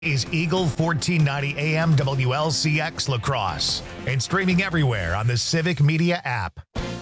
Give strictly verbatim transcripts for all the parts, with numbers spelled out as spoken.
Is Eagle fourteen ninety A M W L C X La Crosse and streaming everywhere on the Civic Media app.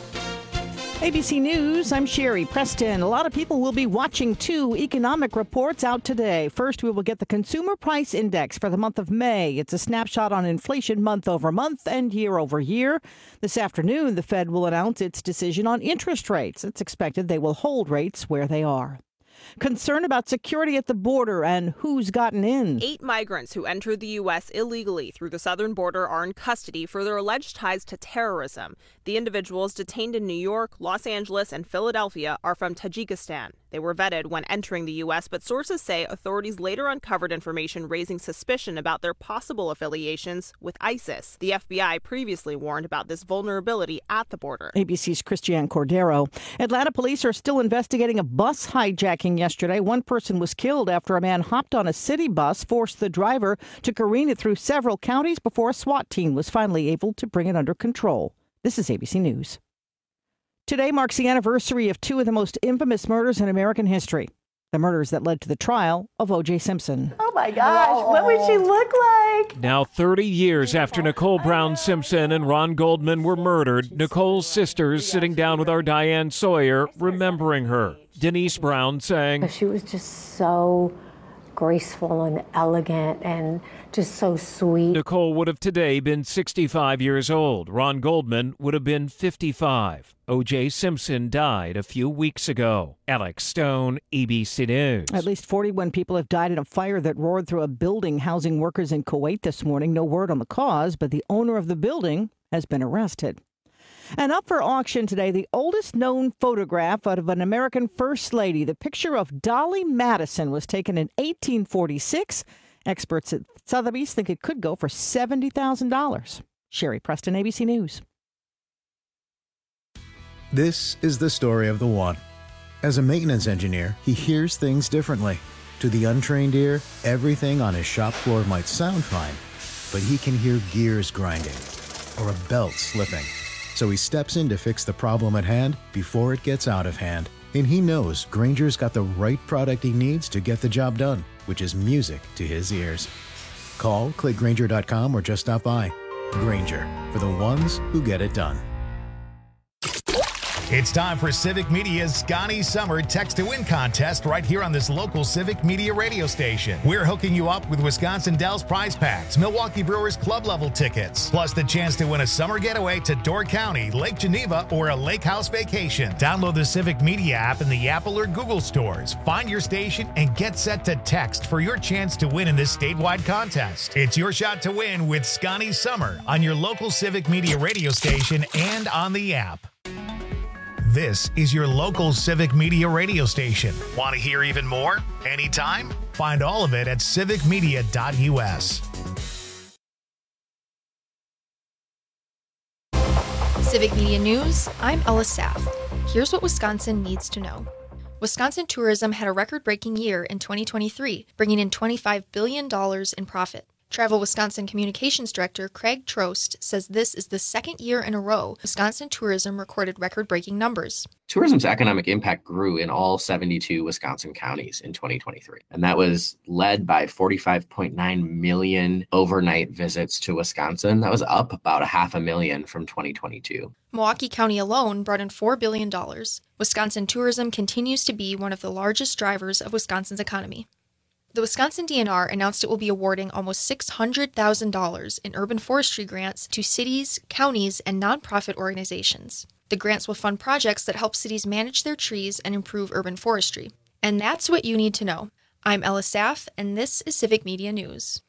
A B C News, I'm Sherry Preston. A lot of people will be watching two economic reports out today. First, we will get the Consumer Price Index for the month of May. It's a snapshot on inflation month over month and year over year. This afternoon, the Fed will announce its decision on interest rates. It's expected they will hold rates where they are. Concern about security at the border and who's gotten in. Eight migrants who entered the U S illegally through the southern border are in custody for their alleged ties to terrorism. The individuals detained in New York, Los Angeles, and Philadelphia are from Tajikistan. They were vetted when entering the U S, but sources say authorities later uncovered information raising suspicion about their possible affiliations with ISIS. The F B I previously warned about this vulnerability at the border. A B C's Christiane Cordero. Atlanta police are still investigating a bus hijacking yesterday. One person was killed after a man hopped on a city bus, forced the driver to careen it through several counties before a SWAT team was finally able to bring it under control. This is A B C News. Today marks the anniversary of two of the most infamous murders in American history. The murders that led to the trial of O J Simpson. Oh my gosh, Whoa. What would she look like? Now thirty years after Nicole Brown Simpson and Ron Goldman were murdered, Nicole's sisters sitting down with our Diane Sawyer remembering her. Denise Brown saying, she was just so graceful and elegant and just so sweet. Nicole would have today been sixty-five years old. Ron Goldman would have been fifty-five. O J Simpson died a few weeks ago. Alex Stone, A B C News. At least forty-one people have died in a fire that roared through a building housing workers in Kuwait this morning. No word on the cause, but the owner of the building has been arrested. And up for auction today, the oldest known photograph out of an American First Lady. The picture of Dolly Madison was taken in eighteen forty-six. Experts at Sotheby's think it could go for seventy thousand dollars. Sherry Preston, A B C News. This is the story of the one. As a maintenance engineer, he hears things differently. To the untrained ear, everything on his shop floor might sound fine, but he can hear gears grinding or a belt slipping. So he steps in to fix the problem at hand before it gets out of hand. And he knows Grainger's got the right product he needs to get the job done, which is music to his ears. Call, click Grainger dot com, or just stop by. Grainger, for the ones who get it done. It's time for Civic Media's Scotty Summer Text to Win contest right here on this local Civic Media radio station. We're hooking you up with Wisconsin Dells prize packs, Milwaukee Brewers club level tickets, plus the chance to win a summer getaway to Door County, Lake Geneva, or a lake house vacation. Download the Civic Media app in the Apple or Google stores. Find your station and get set to text for your chance to win in this statewide contest. It's your shot to win with Scotty Summer on your local Civic Media radio station and on the app. This is your local Civic Media radio station. Want to hear even more? Anytime? Find all of it at civic media dot u s. Civic Media News, I'm Ella Saff. Here's what Wisconsin needs to know. Wisconsin tourism had a record-breaking year in twenty twenty-three, bringing in twenty-five billion dollars in profit. Travel Wisconsin Communications Director Craig Trost says this is the second year in a row Wisconsin tourism recorded record-breaking numbers. Tourism's economic impact grew in all seventy-two Wisconsin counties in twenty twenty-three, and that was led by forty-five point nine million overnight visits to Wisconsin. That was up about a half a million from twenty twenty-two. Milwaukee County alone brought in four billion dollars. Wisconsin tourism continues to be one of the largest drivers of Wisconsin's economy. The Wisconsin D N R announced it will be awarding almost six hundred thousand dollars in urban forestry grants to cities, counties, and nonprofit organizations. The grants will fund projects that help cities manage their trees and improve urban forestry. And that's what you need to know. I'm Ella Saff, and this is Civic Media News.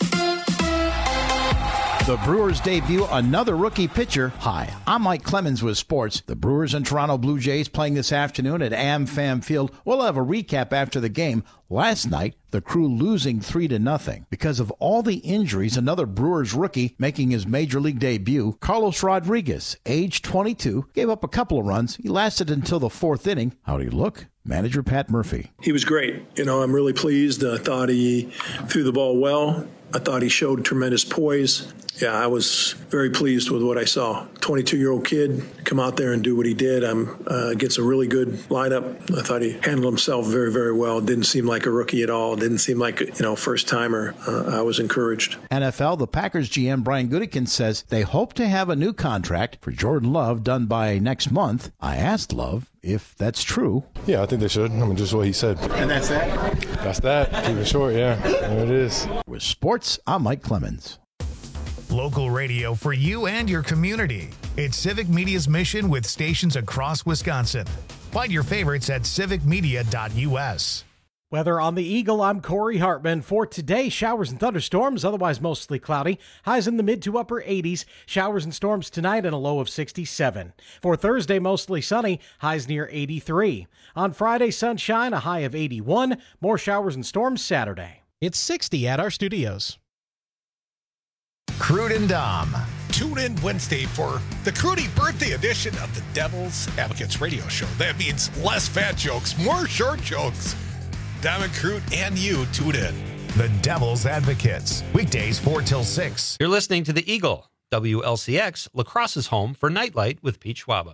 The Brewers debut another rookie pitcher. Hi, I'm Mike Clemens with sports. The Brewers and Toronto Blue Jays playing this afternoon at AmFam Field. We'll have a recap after the game. Last night, the Crew losing three to nothing. Because of all the injuries, another Brewers rookie making his major league debut, Carlos Rodriguez, age twenty-two, gave up a couple of runs. He lasted until the fourth inning. How'd he look? Manager Pat Murphy. He was great. You know, I'm really pleased. I thought he threw the ball well. I thought he showed tremendous poise. Yeah, I was very pleased with what I saw. twenty-two-year-old kid come out there and do what he did. Um, uh, gets a really good lineup. I thought he handled himself very, very well. Didn't seem like a rookie at all. Didn't seem like, you know, first timer. Uh, I was encouraged. N F L, the Packers G M Brian Gutekunst says they hope to have a new contract for Jordan Love done by next month. I asked Love if that's true. Yeah, I think they should. I mean, just what he said. And that's that? That's that. Keep it short, yeah. There it is. With sports, I'm Mike Clemens. Local radio for you and your community. It's Civic Media's mission with stations across Wisconsin. Find your favorites at civic media dot u s. Weather on the Eagle, I'm Corey Hartman. For today, showers and thunderstorms, otherwise mostly cloudy. Highs in the mid to upper eighties. Showers and storms tonight and a low of sixty-seven. For Thursday, mostly sunny. Highs near eighty-three. On Friday, sunshine, a high of eighty-one. More showers and storms Saturday. It's sixty at our studios. Crude and Dom. Tune in Wednesday for the Crudy birthday edition of the Devil's Advocates radio show. That means less fat jokes, more short jokes. Dom and Crude and you tune in. The Devil's Advocates. Weekdays four till six. You're listening to The Eagle, W L C X, La Crosse's home for Nightlight with Pete Schwaba.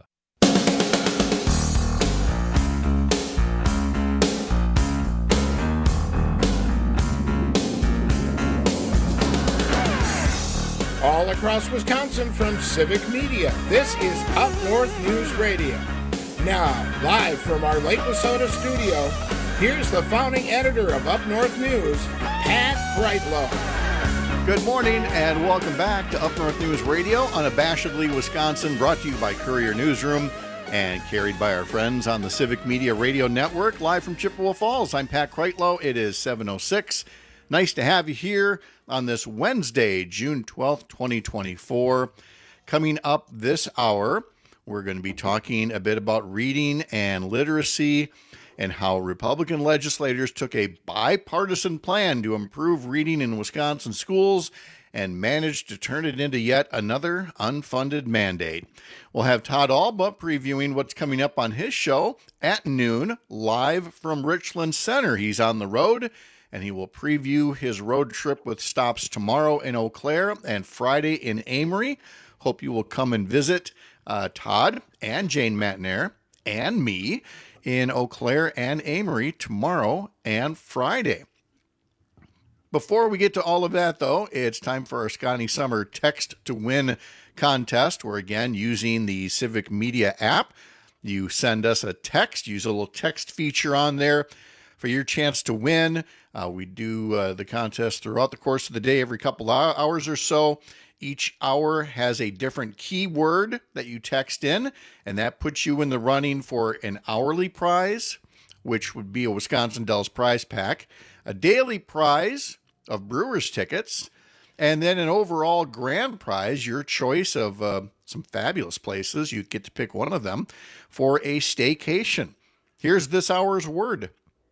All across Wisconsin from Civic Media, this is Up North News Radio. Now, live from our Lake Wissota studio, here's the founding editor of Up North News, Pat Breitlow. Good morning and welcome back to Up North News Radio, unabashedly Wisconsin, brought to you by Courier Newsroom and carried by our friends on the Civic Media Radio Network, live from Chippewa Falls. I'm Pat Breitlow. It is seven oh six. Nice to have you here on this Wednesday, June twelfth, twenty twenty-four. Coming up this hour, we're going to be talking a bit about reading and literacy and how Republican legislators took a bipartisan plan to improve reading in Wisconsin schools and managed to turn it into yet another unfunded mandate. We'll have Todd Alba previewing what's coming up on his show at noon, live from Richland Center. He's on the road, and he will preview his road trip with stops tomorrow in Eau Claire and Friday in Amory. Hope you will come and visit uh, Todd and Jane Matnair and me in Eau Claire and Amory tomorrow and Friday. Before we get to all of that, though, it's time for our Scotty Summer Text to Win contest. We're again using the Civic Media app. You send us a text, use a little text feature on there for your chance to win. Uh, we do uh, the contest throughout the course of the day, every couple hours or so. Each hour has a different keyword that you text in, and that puts you in the running for an hourly prize, which would be a Wisconsin Dells prize pack, a daily prize of Brewers tickets, and then an overall grand prize, your choice of uh, some fabulous places. You get to pick one of them for a staycation. Here's this hour's word.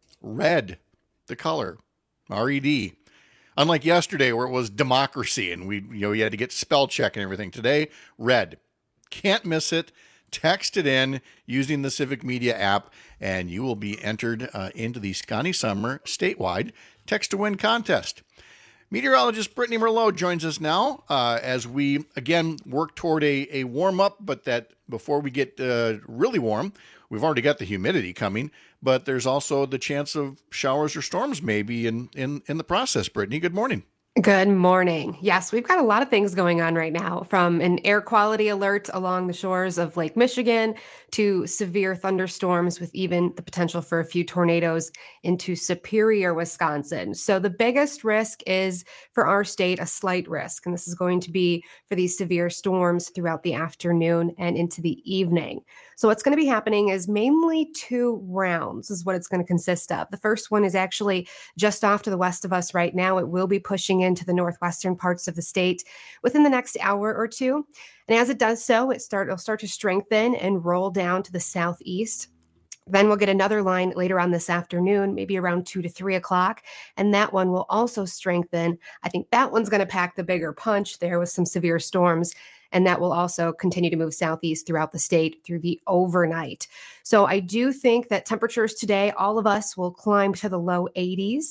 Red, the color, R E D. Unlike yesterday where it was democracy and we, you know, you had to get spell check and everything. Today, red. Can't miss it. Text it in using the Civic Media app, and you will be entered uh, into the Scotty Summer statewide Text to Win contest. Meteorologist Brittany Merlot joins us now uh, as we, again, work toward a, a warm-up, but that before we get uh, really warm, we've already got the humidity coming, but there's also the chance of showers or storms maybe in, in, in the process. Brittany, good morning. Good morning. Yes, we've got a lot of things going on right now, from an air quality alert along the shores of Lake Michigan to severe thunderstorms with even the potential for a few tornadoes into Superior, Wisconsin. So the biggest risk is for our state, a slight risk. And this is going to be for these severe storms throughout the afternoon and into the evening. So what's going to be happening is mainly two rounds is what it's going to consist of. The first one is actually just off to the west of us right now. It will be pushing into the northwestern parts of the state within the next hour or two. And as it does so, it start, it'll start to strengthen and roll down to the southeast. Then we'll get another line later on this afternoon, maybe around two to three o'clock. And that one will also strengthen. I think that one's going to pack the bigger punch there with some severe storms. And that will also continue to move southeast throughout the state through the overnight. So I do think that temperatures today, all of us will climb to the low eighties.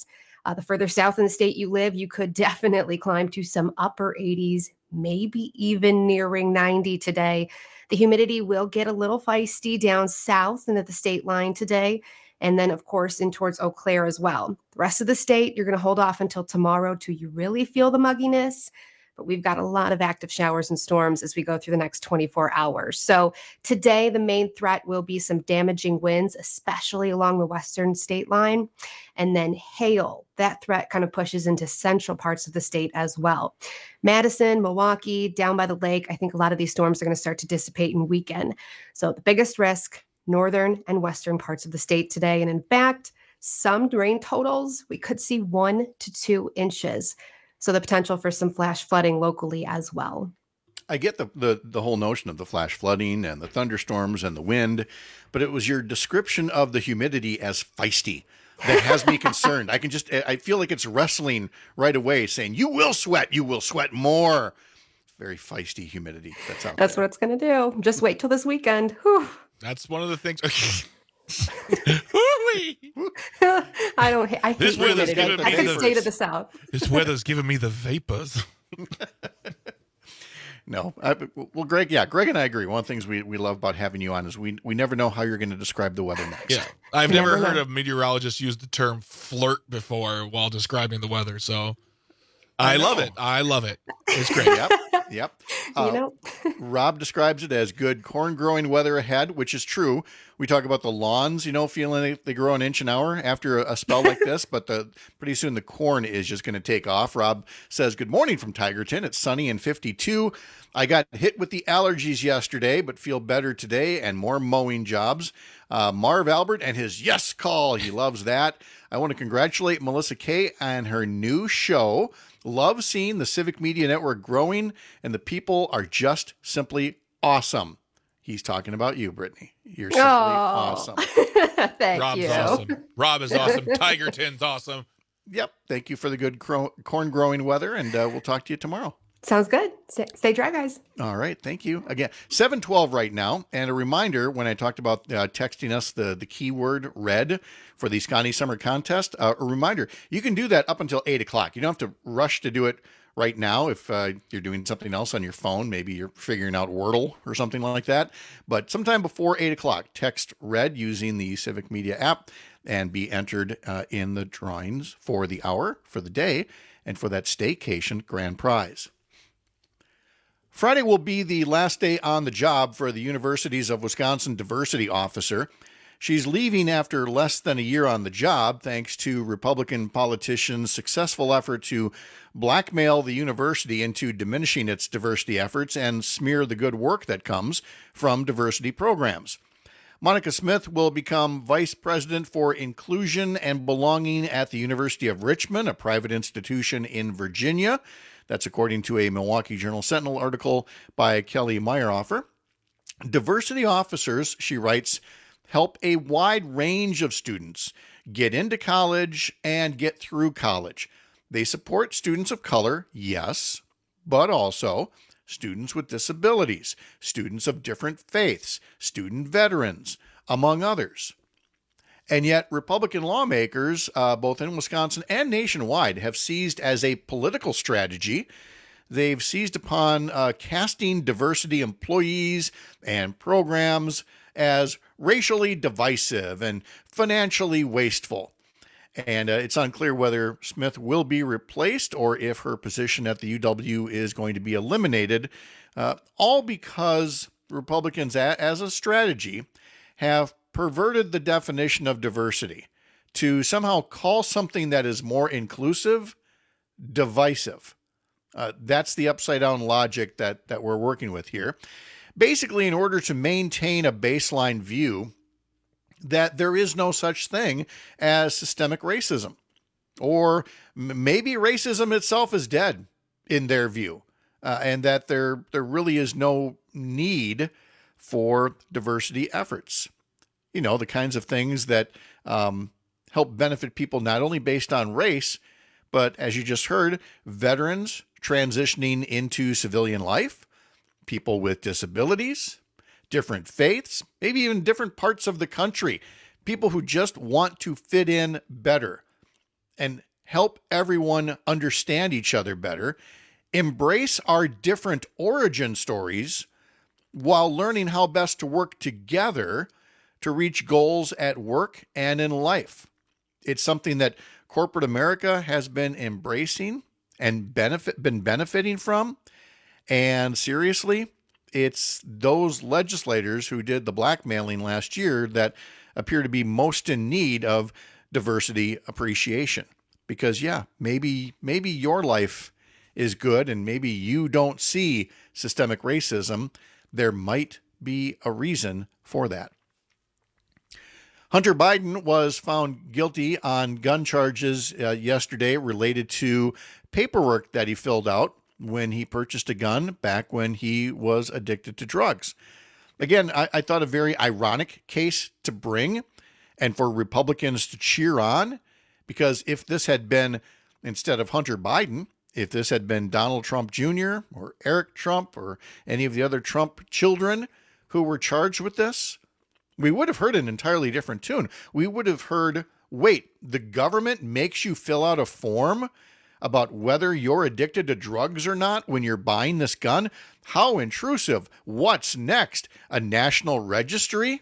Uh, the further south in the state you live, you could definitely climb to some upper eighties, maybe even nearing ninety today. The humidity will get a little feisty down south into the state line today. And then, of course, in towards Eau Claire as well. The rest of the state, you're going to hold off until tomorrow till you really feel the mugginess. But we've got a lot of active showers and storms as we go through the next twenty-four hours. So today, the main threat will be some damaging winds, especially along the western state line. And then hail. That threat kind of pushes into central parts of the state as well. Madison, Milwaukee, down by the lake, I think a lot of these storms are going to start to dissipate in weekend. So the biggest risk, northern and western parts of the state today. And in fact, some rain totals, we could see one to two inches. So the potential for some flash flooding locally as well. I get the, the, the whole notion of the flash flooding and the thunderstorms and the wind, but it was your description of the humidity as feisty that has me concerned. I can just, I feel like it's wrestling right away saying, you will sweat, you will sweat more. Very feisty humidity. That's out That's there. what it's going to do. Just wait till this weekend. Whew. That's one of the things. I don't. I hate This weather's humidity. giving I me can the- stay to the south. This weather's giving me the vapors. No. I, well, Greg, yeah, Greg and I agree. One of the things we, we love about having you on is we we never know how you're going to describe the weather next. Yeah. I've You never never heard know. a meteorologist use the term flirt before while describing the weather. So I, I love know. it. I love it. It's great. Yep. Yep. Uh, You know, Rob describes it as good corn growing weather ahead, which is true. We talk about the lawns, you know, feeling they, they grow an inch an hour after a, a spell like this, but the pretty soon the corn is just going to take off. Rob says, good morning from Tigerton. It's sunny and fifty-two. I got hit with the allergies yesterday, but feel better today and more mowing jobs. Uh, Marv Albert and his yes call. He loves that. I want to congratulate Melissa Kay on her new show. Love seeing the Civic Media Network growing, and the people are just simply awesome. He's talking about you, Brittany. You're simply Oh. awesome. thank Rob's you. awesome. Rob is awesome. Tigerton's awesome. Yep. Thank you for the good cro- corn growing weather, and uh, we'll talk to you tomorrow. Sounds good. Stay, stay dry, guys. All right. Thank you. Again, seven twelve right now. And a reminder, when I talked about uh, texting us the, the keyword red for the Scotty Summer Contest, uh, a reminder, you can do that up until eight o'clock. You don't have to rush to do it right now if uh, you're doing something else on your phone. Maybe you're figuring out Wordle or something like that. But sometime before eight o'clock, text red using the Civic Media app and be entered uh, in the drawings for the hour, for the day, and for that staycation grand prize. Friday will be the last day on the job for the Universities of Wisconsin diversity officer. She's leaving after less than a year on the job, thanks to Republican politicians' successful effort to blackmail the university into diminishing its diversity efforts and smear the good work that comes from diversity programs. Monica Smith will become vice president for inclusion and belonging at the University of Richmond, a private institution in Virginia. That's according to a Milwaukee Journal Sentinel article by Kelly Meyerhofer. Diversity officers, she writes, help a wide range of students get into college and get through college. They support students of color, yes, but also students with disabilities, students of different faiths, student veterans, among others. And yet Republican lawmakers, uh, both in Wisconsin and nationwide, have seized as a political strategy. They've seized upon uh, casting diversity employees and programs as racially divisive and financially wasteful. And uh, it's unclear whether Smith will be replaced or if her position at the U W is going to be eliminated, uh, all because Republicans, a- as a strategy, have perverted the definition of diversity to somehow call something that is more inclusive divisive. Uh, that's the upside down logic that, that we're working with here. Basically, in order to maintain a baseline view that there is no such thing as systemic racism, or m- maybe racism itself is dead in their view, uh, and that there, there really is no need for diversity efforts. You know, the kinds of things that um, help benefit people not only based on race, but as you just heard, veterans transitioning into civilian life, people with disabilities, different faiths, maybe even different parts of the country, people who just want to fit in better. And help everyone understand each other better, embrace our different origin stories while learning how best to work together to reach goals at work and in life. It's something that corporate America has been embracing and benefit been benefiting from. And seriously, it's those legislators who did the blackmailing last year that appear to be most in need of diversity appreciation. Because yeah, maybe maybe your life is good and maybe you don't see systemic racism. There might be a reason for that. Hunter Biden was found guilty on gun charges uh, yesterday related to paperwork that he filled out when he purchased a gun back when he was addicted to drugs. Again, I, I thought a very ironic case to bring and for Republicans to cheer on, because if this had been, instead of Hunter Biden, if this had been Donald Trump Junior or Eric Trump or any of the other Trump children who were charged with this, we would have heard an entirely different tune. We would have heard, wait, the government makes you fill out a form about whether you're addicted to drugs or not when you're buying this gun? How intrusive. What's next? A national registry?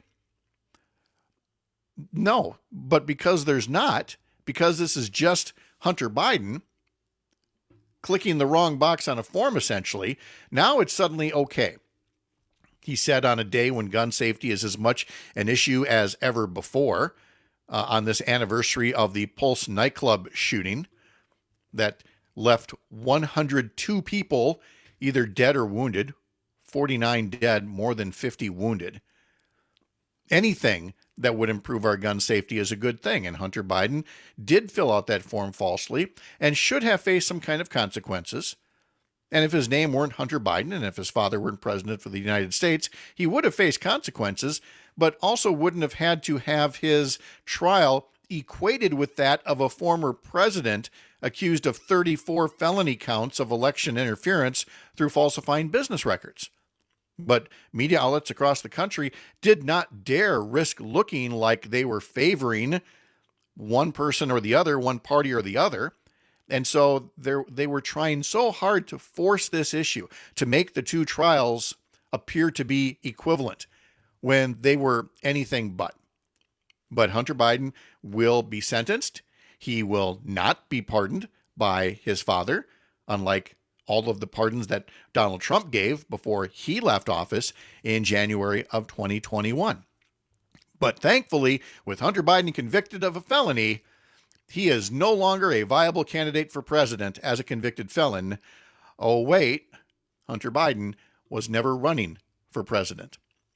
No, but because there's not, because this is just Hunter Biden clicking the wrong box on a form, essentially, now it's suddenly okay. He said on a day when gun safety is as much an issue as ever before, uh, on this anniversary of the Pulse nightclub shooting that left one hundred two people either dead or wounded, forty-nine dead, more than fifty wounded. Anything that would improve our gun safety is a good thing, and Hunter Biden did fill out that form falsely and should have faced some kind of consequences. And if his name weren't Hunter Biden, and if his father weren't president for the United States, he would have faced consequences, but also wouldn't have had to have his trial equated with that of a former president accused of thirty-four felony counts of election interference through falsifying business records. But media outlets across the country did not dare risk looking like they were favoring one person or the other, one party or the other. And so they were trying so hard to force this issue, to make the two trials appear to be equivalent when they were anything but. But Hunter Biden will be sentenced. He will not be pardoned by his father, unlike all of the pardons that Donald Trump gave before he left office in January of twenty twenty-one. But thankfully, with Hunter Biden convicted of a felony, he is no longer a viable candidate for president as a convicted felon. Oh, wait, Hunter Biden was never running for president.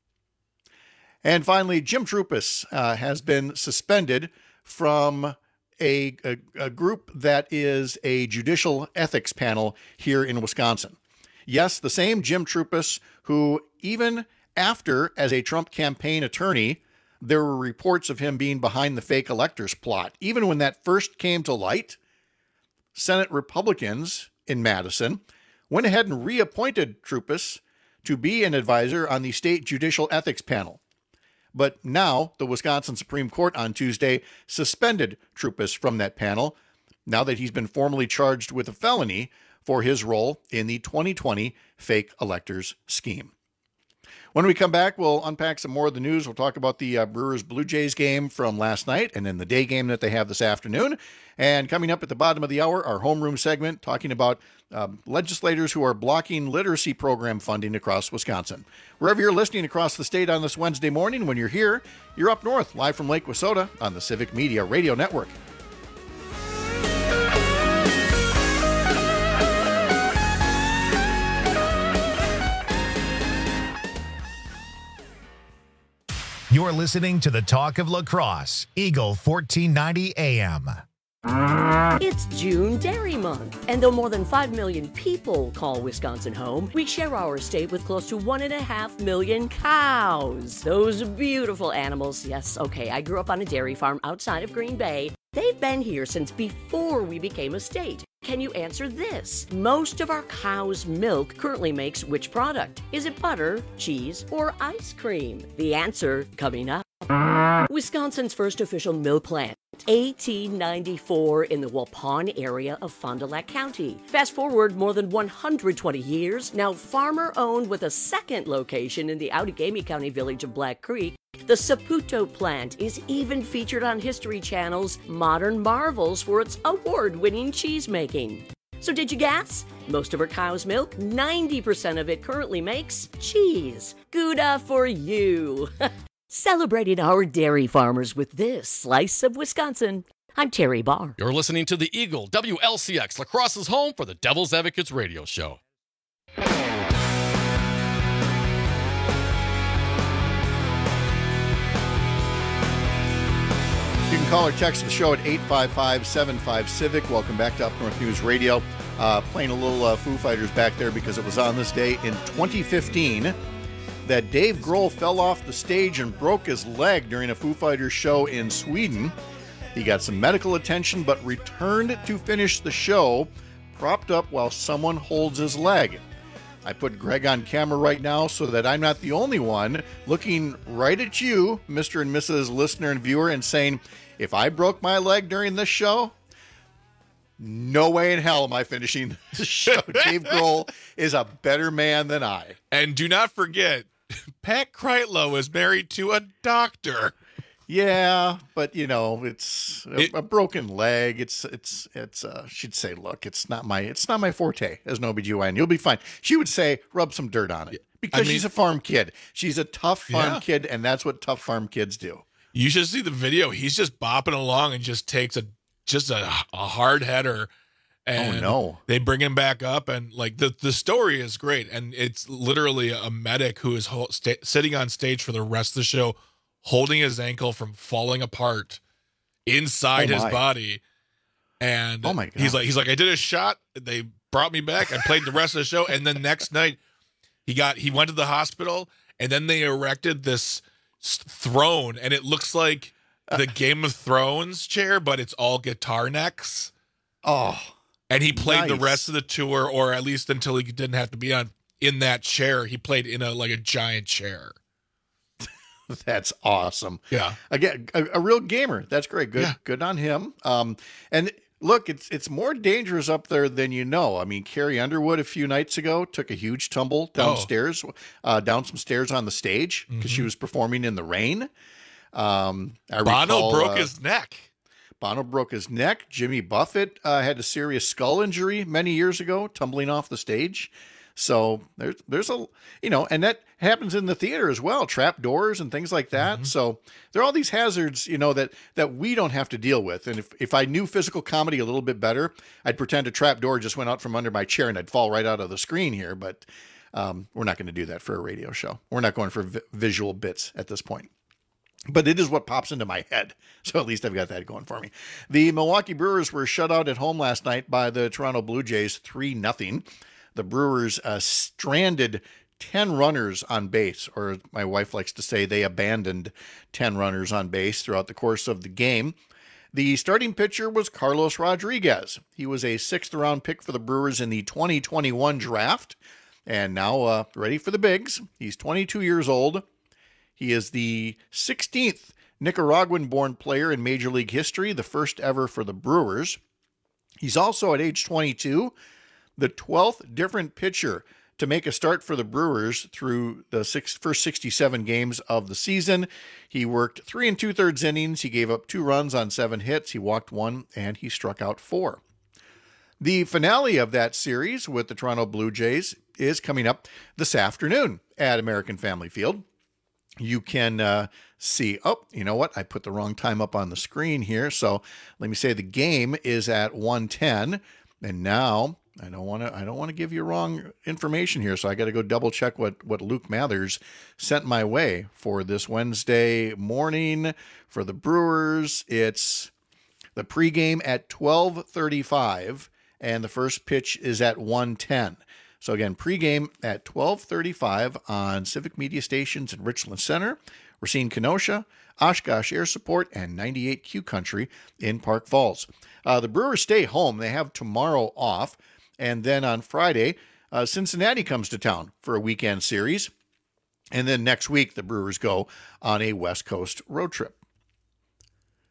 And finally, Jim Troupis uh, has been suspended from a, a, a group that is a judicial ethics panel here in Wisconsin. Yes, the same Jim Troupis who, even after, as a Trump campaign attorney, there were reports of him being behind the fake electors plot. Even when that first came to light, Senate Republicans in Madison went ahead and reappointed Troupis to be an advisor on the state judicial ethics panel. But now the Wisconsin Supreme Court on Tuesday suspended Troupis from that panel, now that he's been formally charged with a felony for his role in the twenty twenty fake electors scheme. When we come back, we'll unpack some more of the news. We'll talk about the uh, Brewers-Blue Jays game from last night and then the day game that they have this afternoon. And coming up at the bottom of the hour, our homeroom segment talking about um, legislators who are blocking literacy program funding across Wisconsin. Wherever you're listening across the state on this Wednesday morning, when you're here, you're up north, live from Lake Wissota on the Civic Media Radio Network. You're listening to the Talk of La Crosse, Eagle fourteen ninety A M. It's June Dairy Month, and though more than five million people call Wisconsin home, we share our state with close to one and a half million cows. Those beautiful animals. Yes, okay, I grew up on a dairy farm outside of Green Bay. They've been here since before we became a state. Can you answer this? Most of our cow's milk currently makes which product? Is it butter, cheese, or ice cream? The answer coming up. Wisconsin's first official milk plant eighteen ninety-four in the Waupun area of Fond du Lac County. Fast forward more than one hundred twenty years, now farmer-owned with a second location in the Outagamie County village of Black Creek, the Saputo plant is even featured on History Channel's Modern Marvels for its award-winning cheese making. So did you guess? Most of our cow's milk, ninety percent of it currently makes cheese. Gouda for you. Celebrating our dairy farmers with this slice of Wisconsin. I'm Terry Barr. You're listening to the Eagle, W L C X, La Crosse's home for the Devil's Advocates radio show. You can call or text the show at eight five five, seven five, Civic. Welcome back to Up North News Radio. Uh, playing a little uh, Foo Fighters back there because it was on this day in twenty fifteen that Dave Grohl fell off the stage and broke his leg during a Foo Fighters show in Sweden. He got some medical attention but returned to finish the show propped up while someone holds his leg. I put Greg on camera right now so that I'm not the only one looking right at you, Mister and Missus Listener and Viewer, and saying, if I broke my leg during this show, no way in hell am I finishing this show. Dave Grohl is a better man than I. And do not forget, Pat Kreitlow is married to a doctor. Yeah, but you know, it's a, it, a broken leg. It's it's it's. Uh, she'd say, "Look, it's not my it's not my forte as an O B G Y N. You'll be fine." She would say, "Rub some dirt on it," because I mean, she's a farm kid. She's a tough farm yeah. kid, and that's what tough farm kids do. You should see the video. He's just bopping along and just takes a just a, a hard header. And oh no! They bring him back up, and like the the story is great, and it's literally a medic who is ho- sta- sitting on stage for the rest of the show, holding his ankle from falling apart inside oh his body. And oh my God. he's like, he's like, I did a shot. They brought me back. I played the rest of the show. And then next night he got, he went to the hospital, and then they erected this throne, and it looks like the Game of Thrones chair, but it's all guitar necks. Oh, and he played nice. the rest of the tour, or at least until he didn't have to be on in that chair. He played in a, like a giant chair. That's awesome. Yeah. Again, a, a real gamer. That's great. Good, yeah. good on him. Um, and look, it's it's more dangerous up there than you know. I mean, Carrie Underwood a few nights ago took a huge tumble downstairs, oh. uh, down some stairs on the stage because mm-hmm. she was performing in the rain. Um, I Bono recall, broke uh, his neck. Bono broke his neck. Jimmy Buffett uh, had a serious skull injury many years ago, tumbling off the stage. So there's there's a, you know, and that happens in the theater as well, trap doors and things like that. Mm-hmm. So there are all these hazards, you know, that that we don't have to deal with. And if, if I knew physical comedy a little bit better, I'd pretend a trap door just went out from under my chair and I'd fall right out of the screen here. But um, we're not going to do that for a radio show. We're not going for vi- visual bits at this point. But it is what pops into my head. So at least I've got that going for me. The Milwaukee Brewers were shut out at home last night by the Toronto Blue Jays three nothing. The Brewers uh, stranded ten runners on base, or my wife likes to say they abandoned ten runners on base throughout the course of the game. The starting pitcher was Carlos Rodriguez. He was a sixth round pick for the Brewers in the twenty twenty-one draft, and now uh, ready for the bigs. He's twenty-two years old. He is the sixteenth Nicaraguan-born player in Major League history, the first ever for the Brewers. He's also, at age twenty-two, the twelfth different pitcher to make a start for the Brewers through the six, first sixty-seven games of the season. He worked three and two-thirds innings. He gave up two runs on seven hits. He walked one, and he struck out four. The finale of that series with the Toronto Blue Jays is coming up this afternoon at American Family Field. You can uh, see, oh, you know what? I put the wrong time up on the screen here. So let me say the game is at one ten. And now I don't want to I don't want to give you wrong information here. So I got to go double check what, what Luke Mathers sent my way for this Wednesday morning for the Brewers. It's the pregame at twelve thirty-five and the first pitch is at one ten. So again, pregame at twelve thirty-five on Civic Media Stations in Richland Center, Racine Kenosha, Oshkosh Air Support, and ninety-eight Q Country in Park Falls. Uh, the Brewers stay home. They have tomorrow off. And then on Friday, uh, Cincinnati comes to town for a weekend series. And then next week, the Brewers go on a West Coast road trip.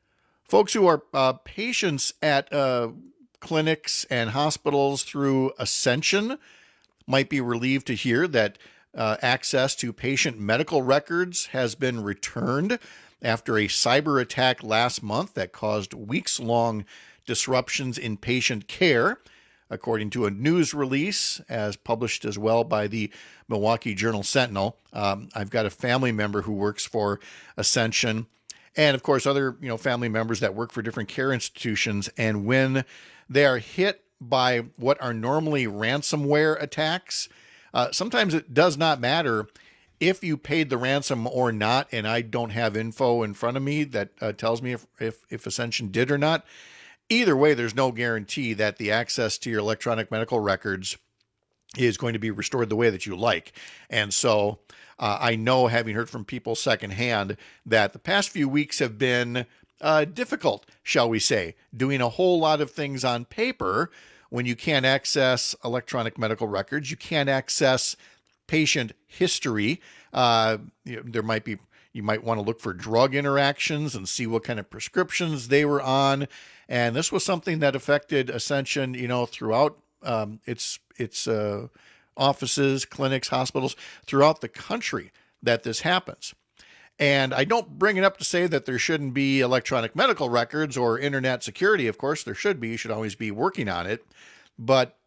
Folks who are uh, patients at uh, clinics and hospitals through Ascension might be relieved to hear that uh, access to patient medical records has been returned after a cyber attack last month that caused weeks-long disruptions in patient care, according to a news release as published as well by the Milwaukee Journal-Sentinel. Um, I've got a family member who works for Ascension, and of course other you know family members that work for different care institutions. And when they are hit by what are normally ransomware attacks, uh, sometimes it does not matter if you paid the ransom or not, and I don't have info in front of me that uh, tells me if, if if Ascension did or not. Either way, there's no guarantee that the access to your electronic medical records is going to be restored the way that you like. And so uh, I know, having heard from people secondhand, that the past few weeks have been uh, difficult, shall we say, doing a whole lot of things on paper when you can't access electronic medical records. You can't access patient history. Uh, you know, there might be, you might want to look for drug interactions and see what kind of prescriptions they were on. And this was something that affected Ascension, you know, throughout um, its its uh, offices, clinics, hospitals throughout the country that this happens. And I don't bring it up to say that there shouldn't be electronic medical records or internet security. Of course, there should be. You should always be working on it. But,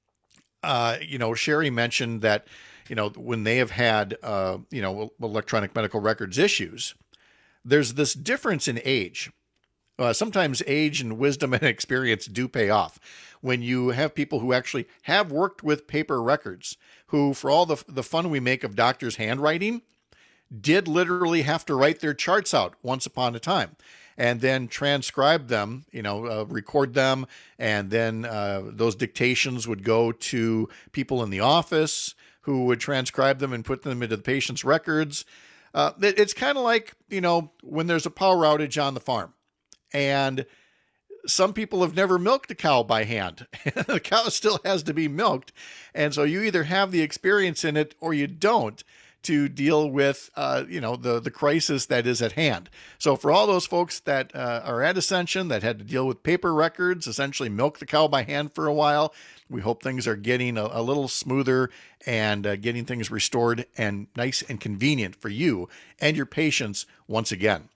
uh, you know, Sherry mentioned that, you know, when they have had, uh, you know, electronic medical records issues, there's this difference in age. Uh, sometimes age and wisdom and experience do pay off when you have people who actually have worked with paper records, who, for all the, the fun we make of doctors' handwriting, did literally have to write their charts out once upon a time and then transcribe them, you know, uh, record them. And then uh, those dictations would go to people in the office who would transcribe them and put them into the patient's records. Uh, it, it's kind of like, you know, when there's a power outage on the farm. And some people have never milked a cow by hand. The cow still has to be milked. And so you either have the experience in it or you don't to deal with, uh, you know, the, the crisis that is at hand. So for all those folks that uh, are at Ascension that had to deal with paper records, essentially milk the cow by hand for a while, we hope things are getting a, a little smoother and uh, getting things restored and nice and convenient for you and your patients once again.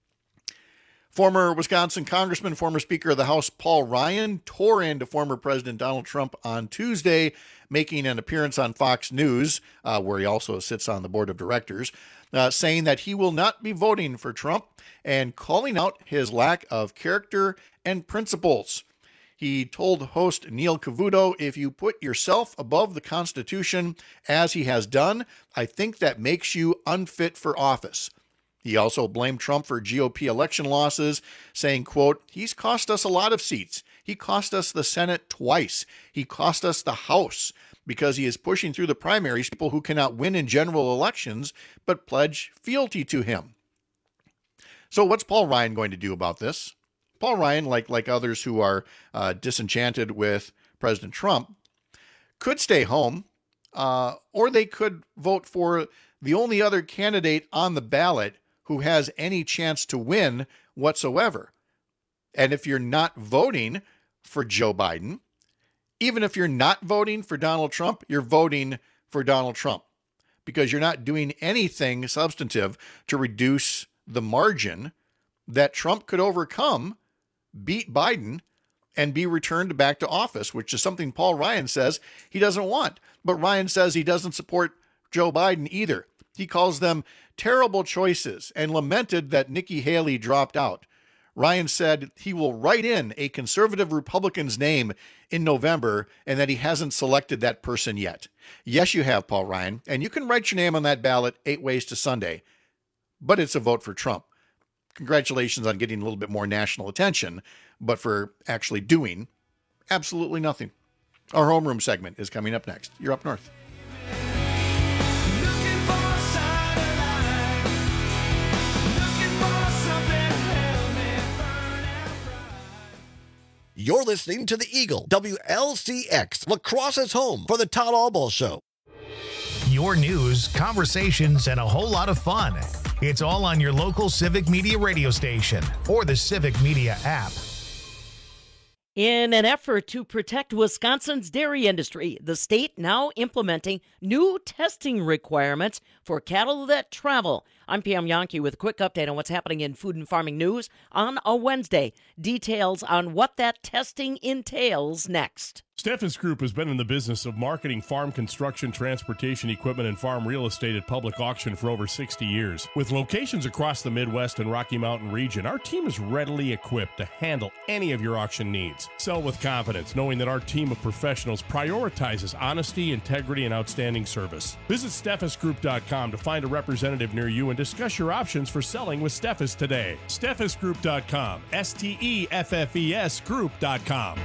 Former Wisconsin Congressman, former Speaker of the House Paul Ryan tore into former President Donald Trump on Tuesday, making an appearance on Fox News, uh, where he also sits on the board of directors, uh, saying that he will not be voting for Trump and calling out his lack of character and principles. He told host Neil Cavuto, "If you put yourself above the Constitution, as he has done, I think that makes you unfit for office." He also blamed Trump for G O P election losses, saying, quote, "He's cost us a lot of seats. He cost us the Senate twice. He cost us the House because he is pushing through the primaries people who cannot win in general elections but pledge fealty to him." So what's Paul Ryan going to do about this? Paul Ryan, like, like others who are uh, disenchanted with President Trump, could stay home, uh, or they could vote for the only other candidate on the ballot who has any chance to win whatsoever. And if you're not voting for Joe Biden, even if you're not voting for Donald Trump, you're voting for Donald Trump because you're not doing anything substantive to reduce the margin that Trump could overcome, beat Biden, and be returned back to office, which is something Paul Ryan says he doesn't want. But Ryan says he doesn't support Joe Biden either. He calls them terrible choices and lamented that Nikki Haley dropped out. Ryan said he will write in a conservative Republican's name in November and that he hasn't selected that person yet. Yes, you have, Paul Ryan, and you can write your name on that ballot eight ways to Sunday, but it's a vote for Trump. Congratulations on getting a little bit more national attention, but for actually doing absolutely nothing. Our homeroom segment is coming up next. You're up north. You're listening to the Eagle, W L C X, La Crosse's home for the Todd Albaugh Show. Your news, conversations, and a whole lot of fun. It's all on your local Civic Media radio station or the Civic Media app. In an effort to protect Wisconsin's dairy industry, the state now implementing new testing requirements for cattle that travel. I'm Pam Yankee with a quick update on what's happening in food and farming news on a Wednesday. Details on what that testing entails next. Steffes Group has been in the business of marketing farm construction, transportation equipment, and farm real estate at public auction for over sixty years. With locations across the Midwest and Rocky Mountain region, our team is readily equipped to handle any of your auction needs. Sell with confidence, knowing that our team of professionals prioritizes honesty, integrity, and outstanding service. Visit Steffes Group dot com to find a representative near you and discuss your options for selling with Steffes today. Steffes Group dot com, S T E F F E S Group dot com.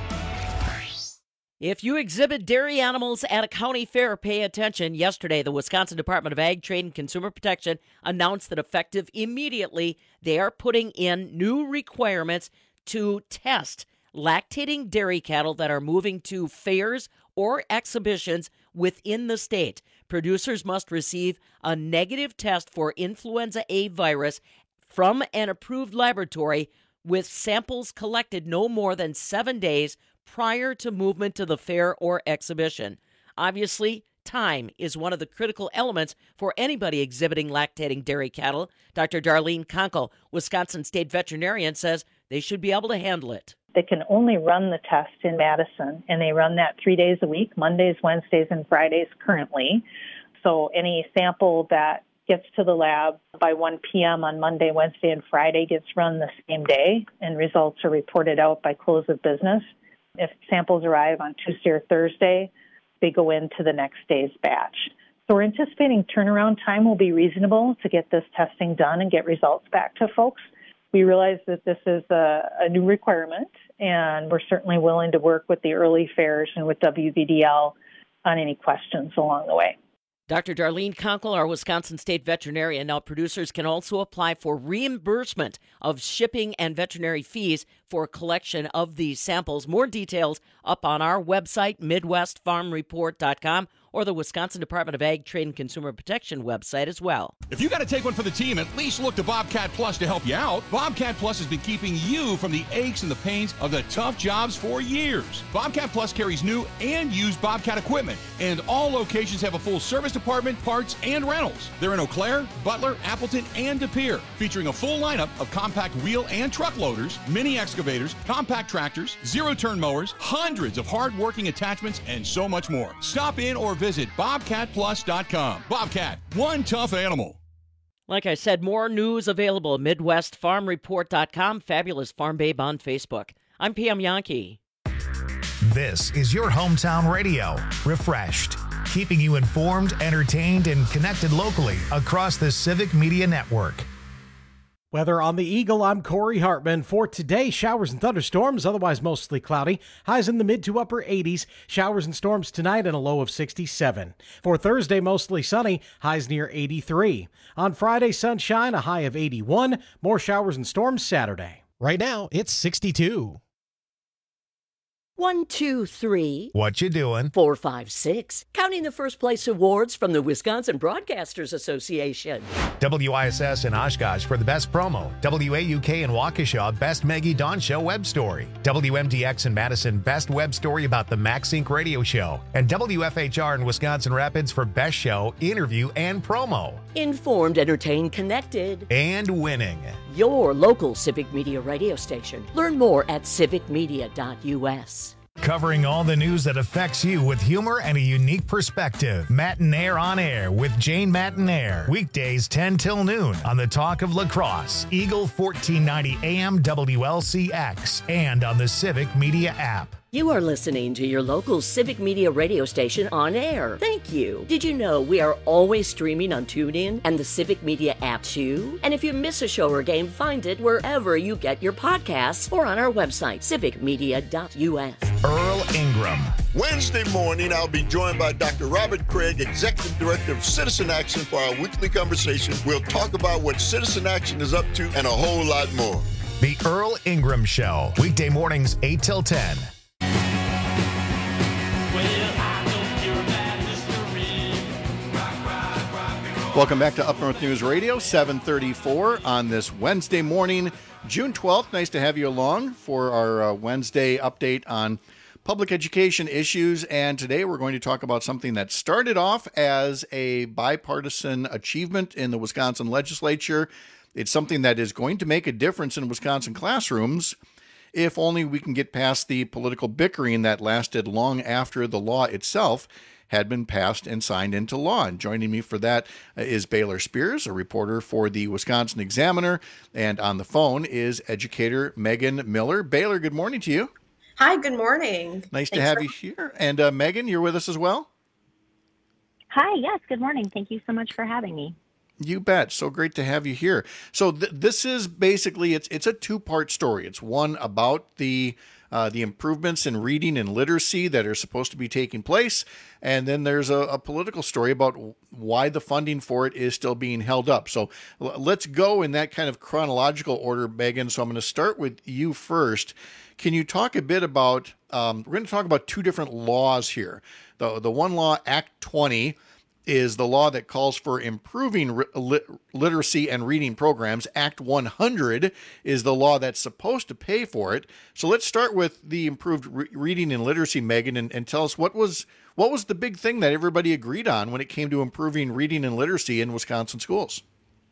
If you exhibit dairy animals at a county fair, pay attention. Yesterday, the Wisconsin Department of Ag, Trade, and Consumer Protection announced that effective immediately, they are putting in new requirements to test lactating dairy cattle that are moving to fairs or exhibitions within the state. Producers must receive a negative test for influenza A virus from an approved laboratory with samples collected no more than seven days prior to movement to the fair or exhibition. Obviously, time is one of the critical elements for anybody exhibiting lactating dairy cattle. Doctor Darlene Konkel, Wisconsin State Veterinarian, says they should be able to handle it. They can only run the test in Madison, and they run that three days a week, Mondays, Wednesdays, and Fridays currently. So any sample that gets to the lab by one p.m. on Monday, Wednesday, and Friday gets run the same day, and results are reported out by close of business. If samples arrive on Tuesday or Thursday, they go into the next day's batch. So we're anticipating turnaround time will be reasonable to get this testing done and get results back to folks. We realize that this is a, a new requirement, and we're certainly willing to work with the early fairs and with W V D L on any questions along the way. Doctor Darlene Konkel, our Wisconsin State Veterinarian. Now, producers can also apply for reimbursement of shipping and veterinary fees for collection of these samples. More details up on our website, Midwest Farm Report dot com, or the Wisconsin Department of Ag, Trade, and Consumer Protection website as well. If you got to take one for the team, at least look to Bobcat Plus to help you out. Bobcat Plus has been keeping you from the aches and the pains of the tough jobs for years. Bobcat Plus carries new and used Bobcat equipment, and all locations have a full service department, parts, and rentals. They're in Eau Claire, Butler, Appleton, and De Pere, featuring a full lineup of compact wheel and truck loaders, mini excavators, compact tractors, zero-turn mowers, hundreds of hard-working attachments, and so much more. Stop in or visit Bobcat Plus dot com. Bobcat, one tough animal. Like I said, more news available at Midwest Farm Report dot com. Fabulous Farm Babe on Facebook. I'm Pam Yankee. This is your hometown radio, refreshed, keeping you informed, entertained, and connected locally across the Civic Media Network. Weather on the Eagle, I'm Corey Hartman. For today, showers and thunderstorms, otherwise mostly cloudy. Highs in the mid to upper eighties. Showers and storms tonight and a low of sixty-seven. For Thursday, mostly sunny. Highs near eighty-three. On Friday, sunshine, a high of eighty-one. More showers and storms Saturday. Right now, it's sixty-two. One, two, three. What you doing? Four, five, six. Counting the first place awards from the Wisconsin Broadcasters Association. W I S S in Oshkosh for the best promo. W A U K in Waukesha, best Maggie Dawn Show web story. W M D X in Madison, best web story about the MaxSync radio show. And W F H R in Wisconsin Rapids for best show, interview, and promo. Informed, entertained, connected. And winning. Your local Civic Media radio station. Learn more at civic media dot U S. Covering all the news that affects you with humor and a unique perspective. Matinaire on Air with Jane Matinaire. Weekdays ten till noon on the Talk of Lacrosse, Eagle fourteen ninety A M W L C X, and on the Civic Media app. You are listening to your local Civic Media radio station on air. Thank you. Did you know we are always streaming on TuneIn and the Civic Media app too? And if you miss a show or game, find it wherever you get your podcasts or on our website, civic media dot U S. Earl Ingram. Wednesday morning, I'll be joined by Doctor Robert Craig, Executive Director of Citizen Action, for our weekly conversation. We'll talk about what Citizen Action is up to and a whole lot more. The Earl Ingram Show, weekday mornings eight till ten. Welcome back to Up North News Radio, seven thirty-four on this Wednesday morning, June twelfth. Nice to have you along for our uh, Wednesday update on public education issues. And today we're going to talk about something that started off as a bipartisan achievement in the Wisconsin legislature. It's something that is going to make a difference in Wisconsin classrooms if only we can get past the political bickering that lasted long after the law itself had been passed and signed into law. And joining me for that is Baylor Spears, a reporter for the Wisconsin Examiner. And on the phone is educator Megan Miller. Baylor, good morning to you. Hi, good morning. Nice Thanks to have for- you here. And uh, Megan, you're with us as well? Hi, yes, good morning. Thank you so much for having me. You bet. So great to have you here. So th- this is basically, it's it's a two-part story. It's one about the uh, the improvements in reading and literacy that are supposed to be taking place. And then there's a, a political story about why the funding for it is still being held up. So l- let's go in that kind of chronological order, Megan. So I'm going to start with you first. Can you talk a bit about, um, we're going to talk about two different laws here. The, the one law, Act twenty, is the law that calls for improving ri- lit- literacy and reading programs. Act one hundred is the law that's supposed to pay for it. So let's start with the improved re- reading and literacy, Megan, and, and tell us what was what was the big thing that everybody agreed on when it came to improving reading and literacy in Wisconsin schools?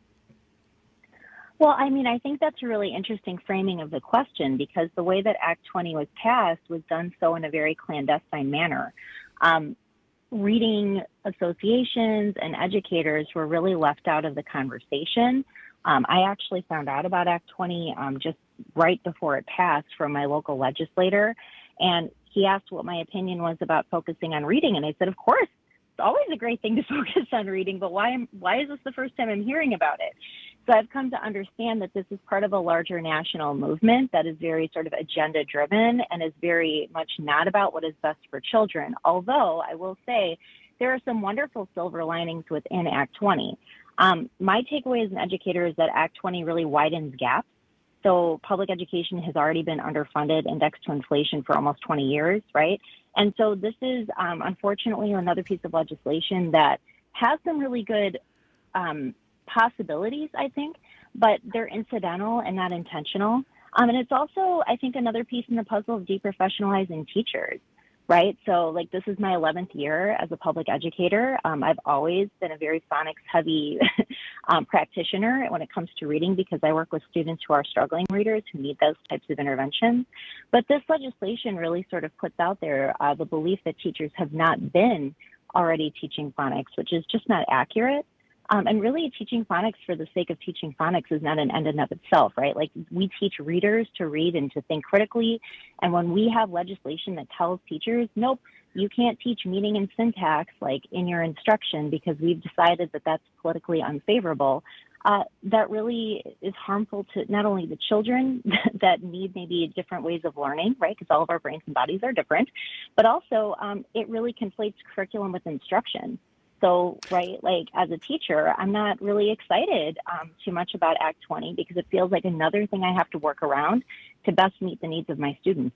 Well, I mean, I think that's a really interesting framing of the question, because the way that Act twenty was passed was done so in a very clandestine manner. Um, reading associations and educators were really left out of the conversation. Um, I actually found out about Act twenty um, just right before it passed from my local legislator. And he asked what my opinion was about focusing on reading. And I said, of course, it's always a great thing to focus on reading, but why, am, why is this the first time I'm hearing about it? So I've come to understand that this is part of a larger national movement that is very sort of agenda driven and is very much not about what is best for children. Although I will say there are some wonderful silver linings within Act twenty. Um, my takeaway as an educator is that Act twenty really widens gaps. So public education has already been underfunded, indexed to inflation for almost twenty years, right? And so this is um, unfortunately another piece of legislation that has some really good um, possibilities, I think, but they're incidental and not intentional. Um, and it's also, I think, another piece in the puzzle of deprofessionalizing teachers, right? So like this is my eleventh year as a public educator. Um, I've always been a very phonics heavy um, practitioner when it comes to reading, because I work with students who are struggling readers who need those types of interventions. But this legislation really sort of puts out there uh, the belief that teachers have not been already teaching phonics, which is just not accurate. Um, and really teaching phonics for the sake of teaching phonics is not an end in of itself, right? Like we teach readers to read and to think critically. And when we have legislation that tells teachers, nope, you can't teach meaning and syntax like in your instruction because we've decided that that's politically unfavorable, uh, that really is harmful to not only the children that need maybe different ways of learning, right? Because all of our brains and bodies are different, but also um, it really conflates curriculum with instruction. So, right, like as a teacher, I'm not really excited um, too much about Act twenty because it feels like another thing I have to work around to best meet the needs of my students.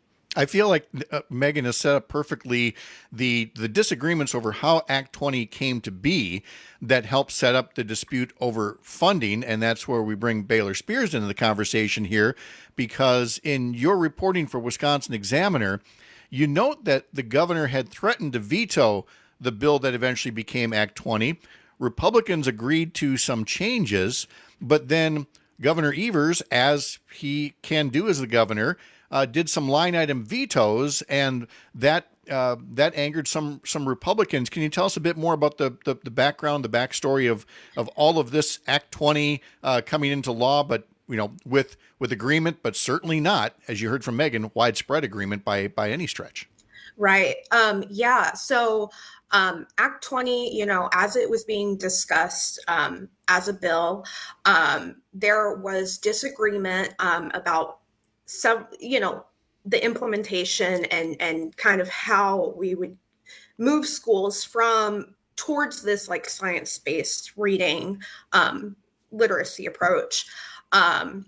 I feel like uh, Megan has set up perfectly the the disagreements over how Act twenty came to be that helped set up the dispute over funding. And that's where we bring Baylor Spears into the conversation here, because in your reporting for Wisconsin Examiner, you note that the governor had threatened to veto the bill that eventually became Act twenty. Republicans agreed to some changes, but then Governor Evers, as he can do as the governor, uh, did some line item vetoes, and that uh, that angered some some Republicans. Can you tell us a bit more about the the, the background, the backstory of of all of this Act twenty uh, coming into law, but you know with with agreement, but certainly not, as you heard from Megan, widespread agreement by by any stretch. Right. Um, yeah. So um, Act twenty, you know, as it was being discussed um, as a bill, um, there was disagreement um, about some, you know, the implementation and and kind of how we would move schools from towards this like science-based reading um, literacy approach. Um,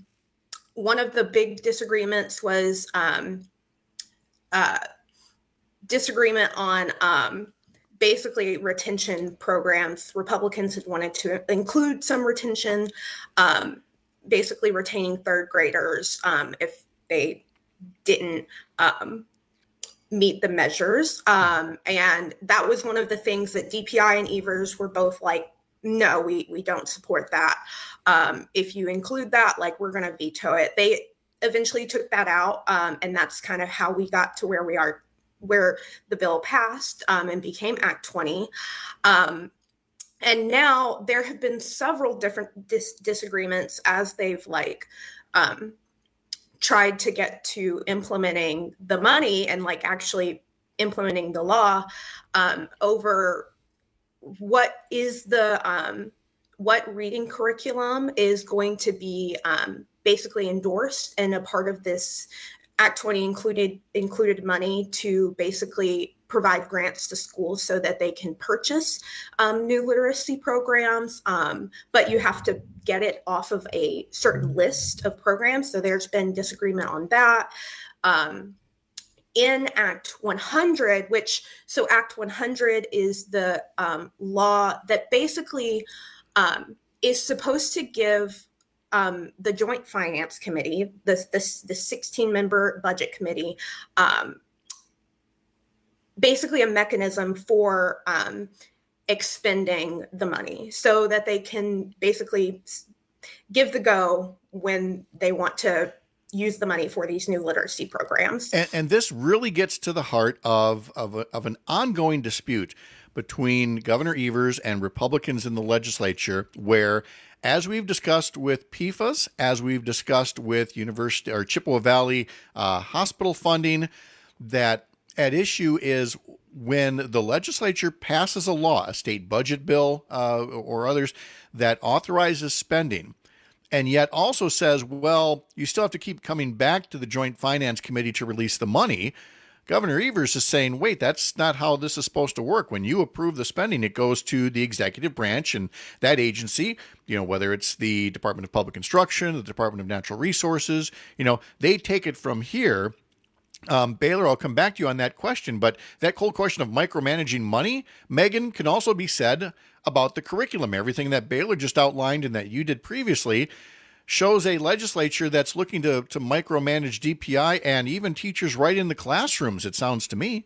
one of the big disagreements was um, uh, disagreement on um, basically retention programs. Republicans had wanted to include some retention, um, basically retaining third graders um, if they didn't um, meet the measures. Um, and that was one of the things that D P I and Evers were both like, no, we, we don't support that. Um, if you include that, like, we're going to veto it. They eventually took that out. Um, and that's kind of how we got to where we are, where the bill passed um, and became Act twenty. Um, and now there have been several different dis- disagreements as they've like um, tried to get to implementing the money and like actually implementing the law um, over what is the um, what reading curriculum is going to be um, basically endorsed, and a part of this Act twenty included included money to basically provide grants to schools so that they can purchase um, new literacy programs, um, but you have to get it off of a certain list of programs. So there's been disagreement on that. Um, in Act one hundred, which, so Act one hundred is the um, law that basically um, is supposed to give um, the Joint Finance Committee, the, the, the sixteen-member budget committee, um, basically a mechanism for um, expending the money so that they can basically give the go when they want to use the money for these new literacy programs. And, and this really gets to the heart of, of, a, of an ongoing dispute between Governor Evers and Republicans in the legislature, where, as we've discussed with P F A S, as we've discussed with University or Chippewa Valley uh, hospital funding, that at issue is when the legislature passes a law, a state budget bill uh, or others, that authorizes spending, and yet also says, well, you still have to keep coming back to the Joint Finance Committee to release the money. Governor Evers is saying, wait, that's not how this is supposed to work. When you approve the spending, it goes to the executive branch, and that agency, you know, whether it's the Department of Public Instruction, the Department of Natural Resources, you know, they take it from here. Um, Baylor, I'll come back to you on that question, but that whole question of micromanaging money, Megan, can also be said about the curriculum. Everything that Baylor just outlined and that you did previously shows a legislature that's looking to, to micromanage D P I and even teachers right in the classrooms, it sounds to me.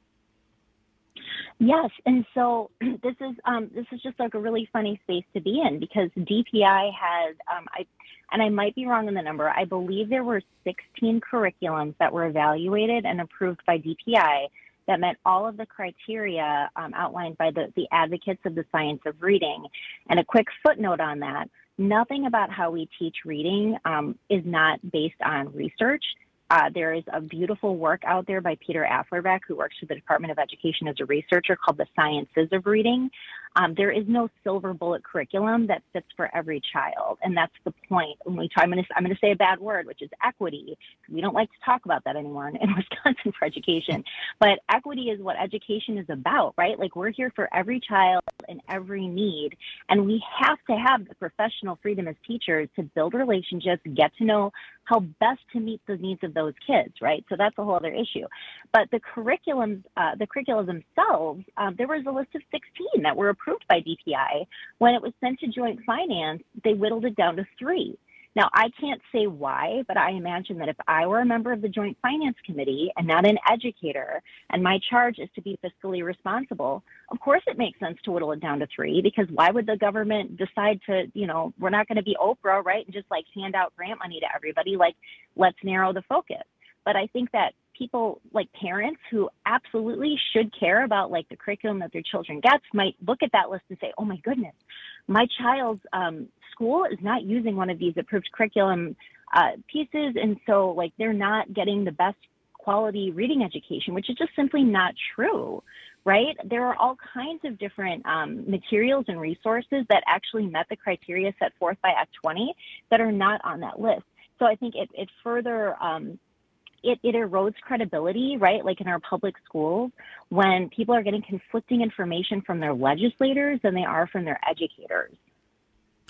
Yes, and so this is um, this is just like a really funny space to be in, because D P I has, um, I, and I might be wrong in the number, I believe there were sixteen curriculums that were evaluated and approved by D P I that met all of the criteria um, outlined by the, the advocates of the science of reading. And a quick footnote on that, nothing about how we teach reading um, is not based on research. Uh, there is a beautiful work out there by Peter Afflerbeck, who works for the Department of Education as a researcher, called The Sciences of Reading. Um, there is no silver bullet curriculum that fits for every child, and that's the point. When we talk, I'm going to I'm going to say a bad word, which is equity. We don't like to talk about that anymore in, in Wisconsin for education, but equity is what education is about, right? Like, we're here for every child and every need, and we have to have the professional freedom as teachers to build relationships, get to know how best to meet the needs of those kids, right? So that's a whole other issue. But the curriculums, uh, the curriculums themselves, um, there was a list of sixteen that were approved by D P I. When it was sent to Joint Finance, they whittled it down to three. Now, I can't say why, but I imagine that if I were a member of the Joint Finance Committee and not an educator, and my charge is to be fiscally responsible, of course it makes sense to whittle it down to three, because why would the government decide to, you know, we're not going to be Oprah, right, and just like hand out grant money to everybody? Like, let's narrow the focus. But I think that people, like parents who absolutely should care about like the curriculum that their children gets, might look at that list and say, oh my goodness, my child's um, school is not using one of these approved curriculum uh, pieces. And so like they're not getting the best quality reading education, which is just simply not true, right? There are all kinds of different um, materials and resources that actually met the criteria set forth by Act twenty that are not on that list. So I think it, it further, um, It, it erodes credibility, right? Like in our public schools, when people are getting conflicting information from their legislators than they are from their educators.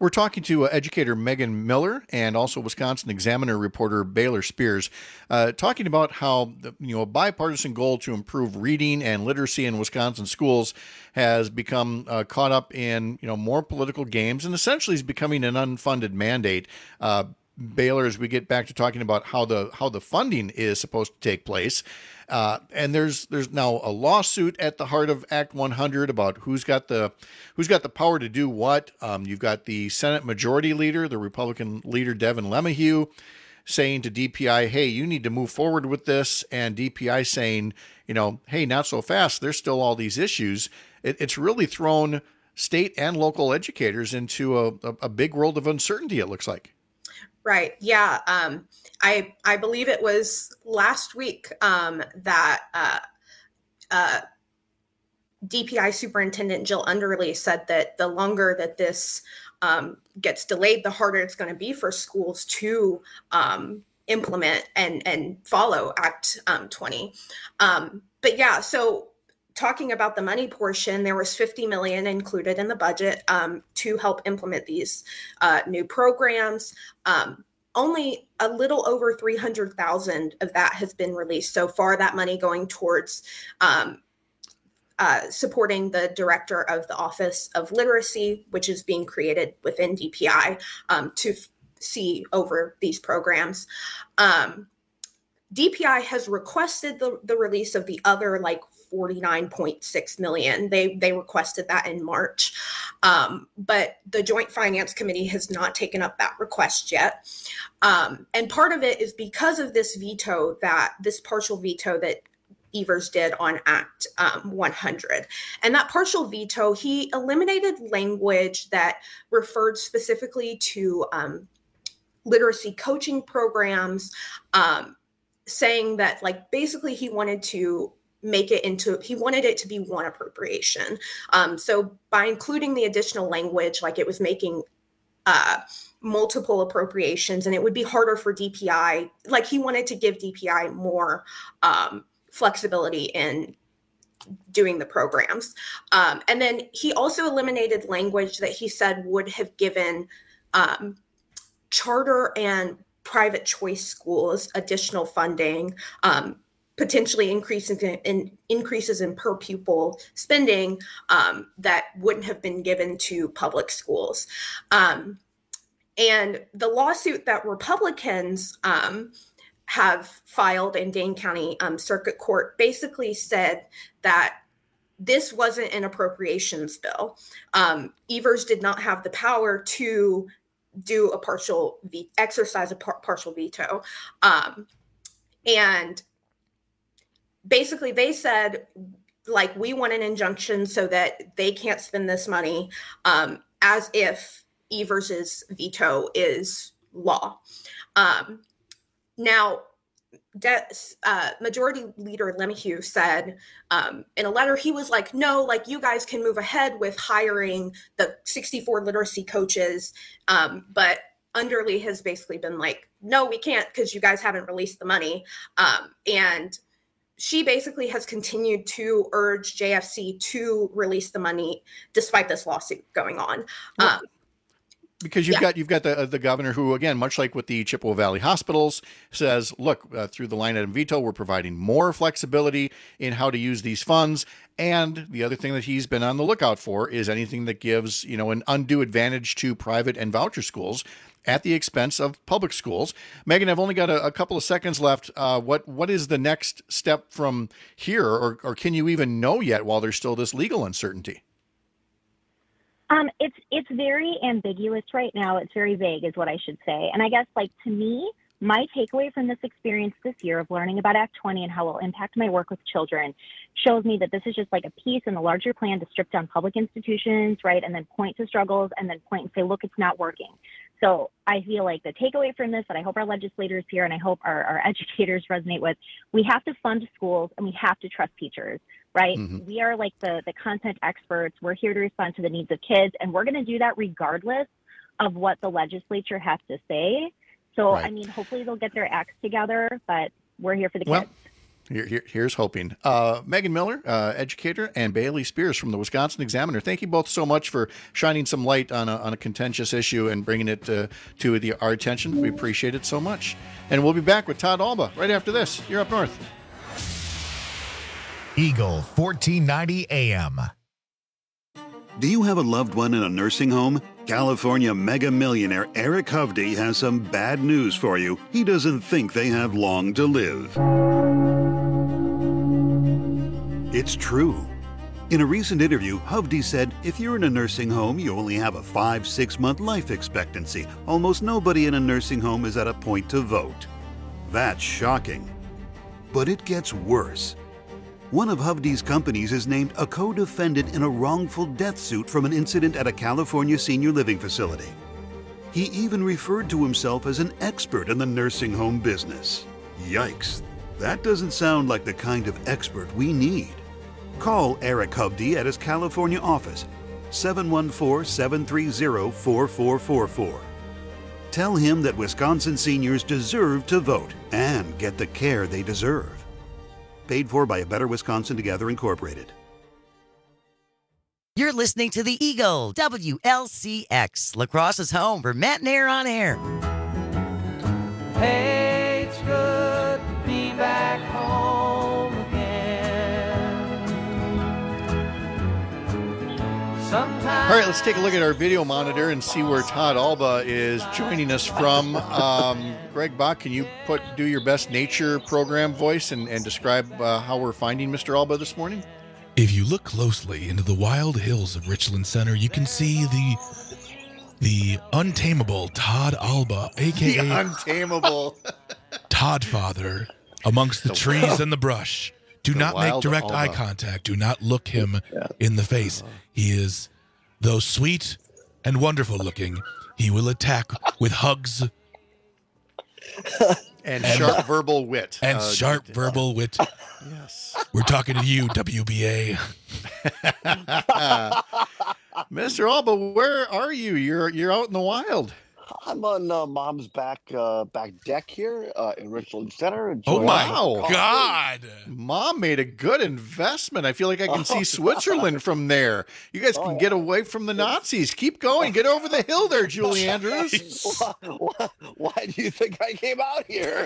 We're talking to uh, educator Megan Miller and also Wisconsin Examiner reporter Baylor Spears, uh, talking about how the, you know, a bipartisan goal to improve reading and literacy in Wisconsin schools has become uh, caught up in, you know, more political games and essentially is becoming an unfunded mandate. Uh, Baylor, as we get back to talking about how the how the funding is supposed to take place, uh, and there's there's now a lawsuit at the heart of Act one hundred about who's got the who's got the power to do what. Um, you've got the Senate Majority Leader, the Republican leader Devin LeMahieu, saying to D P I, "Hey, you need to move forward with this," and D P I saying, "You know, hey, not so fast. There's still all these issues." It, it's really thrown state and local educators into a, a, a big world of uncertainty. It looks like. Right. Yeah. Um, I I believe it was last week um, that uh, uh, D P I Superintendent Jill Underly said that the longer that this um, gets delayed, the harder it's going to be for schools to um, implement and and follow Act um, twenty. Um, but yeah, so. Talking about the money portion, there was fifty million dollars included in the budget um, to help implement these uh, new programs. Um, only a little over three hundred thousand of that has been released so far. That money going towards um, uh, supporting the director of the Office of Literacy, which is being created within D P I um, to f- see over these programs. Um, D P I has requested the, the release of the other like forty-nine point six million. They they requested that in March, um, but the Joint Finance Committee has not taken up that request yet. Um, and part of it is because of this veto that this partial veto that Evers did on Act um, one hundred. And that partial veto, he eliminated language that referred specifically to um, literacy coaching programs, um, saying that like basically he wanted to make it into, he wanted it to be one appropriation. Um, so by including the additional language, like it was making uh, multiple appropriations and it would be harder for D P I, like he wanted to give D P I more um, flexibility in doing the programs. Um, and then he also eliminated language that he said would have given um, charter and private choice schools additional funding, um, potentially increases in, in increases in per pupil spending um, that wouldn't have been given to public schools. Um, and the lawsuit that Republicans um, have filed in Dane County um, Circuit Court basically said that this wasn't an appropriations bill. Um, Evers did not have the power to do a partial ve- exercise a par- partial veto. Um, and basically they said, like, we want an injunction so that they can't spend this money um, as if Evers's veto is law. Um, now, De- uh, Majority Leader LeMahieu said um, in a letter, he was like, no, like you guys can move ahead with hiring the sixty-four literacy coaches. Um, but Underly has basically been like, no, we can't because you guys haven't released the money. Um, and she basically has continued to urge J F C to release the money despite this lawsuit going on. Um, Because you've yeah. got you've got the the governor who, again, much like with the Chippewa Valley hospitals, says, look, uh, through the line item veto, we're providing more flexibility in how to use these funds. And the other thing that he's been on the lookout for is anything that gives, you know, an undue advantage to private and voucher schools at the expense of public schools. Megan, I've only got a, a couple of seconds left. Uh, what what is the next step from here, or or can you even know yet while there's still this legal uncertainty? Um, it's it's very ambiguous right now. It's very vague is what I should say. And I guess, like, to me, my takeaway from this experience this year of learning about Act twenty and how it will impact my work with children shows me that this is just like a piece in the larger plan to strip down public institutions, right? And then point to struggles and then point and say, look, it's not working. So I feel like the takeaway from this that I hope our legislators here and I hope our, our educators resonate with, we have to fund schools and we have to trust teachers, right? Mm-hmm. We are like the, the content experts. We're here to respond to the needs of kids, and we're going to do that regardless of what the legislature has to say. So, right. I mean, hopefully they'll get their acts together, but we're here for the well, kids. Here, here, here's hoping. Uh, Megan Miller, uh, educator, and Bailey Spears from the Wisconsin Examiner. Thank you both so much for shining some light on a, on a contentious issue and bringing it uh, to the, our attention. We appreciate it so much. And we'll be back with Todd Alba right after this. You're Up North. Eagle fourteen ninety A M. Do you have a loved one in a nursing home? California mega millionaire Eric Hovde has some bad news for you. He doesn't think they have long to live. It's true. In a recent interview, Hovde said, if you're in a nursing home, you only have a five, six month life expectancy. Almost nobody in a nursing home is at a point to vote. That's shocking. But it gets worse. One of Hovde's companies is named a co-defendant in a wrongful death suit from an incident at a California senior living facility. He even referred to himself as an expert in the nursing home business. Yikes. That doesn't sound like the kind of expert we need. Call Eric Hovde at his California office, seven one four, seven three zero, four four four four. Tell him that Wisconsin seniors deserve to vote and get the care they deserve. Paid for by A Better Wisconsin Together Incorporated. You're listening to the Eagle, W L C X, Lacrosse's home for Matt and Air on Air. Hey, it's good to be back home again. Sometimes. All right, let's take a look at our video monitor and see where Todd Alba is joining us from. Um, Greg Bach, can you put do your best nature program voice and, and describe uh, how we're finding Mister Alba this morning? If you look closely into the wild hills of Richland Center, you can see the the untamable Todd Alba, a k a. The untamable. Todd Father, amongst the, the trees wild. and the brush. Do the not make direct Alba. eye contact. Do not look him yeah. in the face. He is, though sweet and wonderful looking, he will attack with hugs. And, and sharp verbal wit. And uh, sharp uh, verbal wit. Yes. We're talking to you, W B A. Mister Alba, where are you? You're you're out in the wild. I'm on uh, Mom's back uh, back deck here uh, in Richland Center. Oh my God! Mom made a good investment. I feel like I can see Switzerland from there. You guys can oh, yeah. get away from the Nazis. Keep going. Get over the hill there, Julie Andrews. why, why, why do you think I came out here?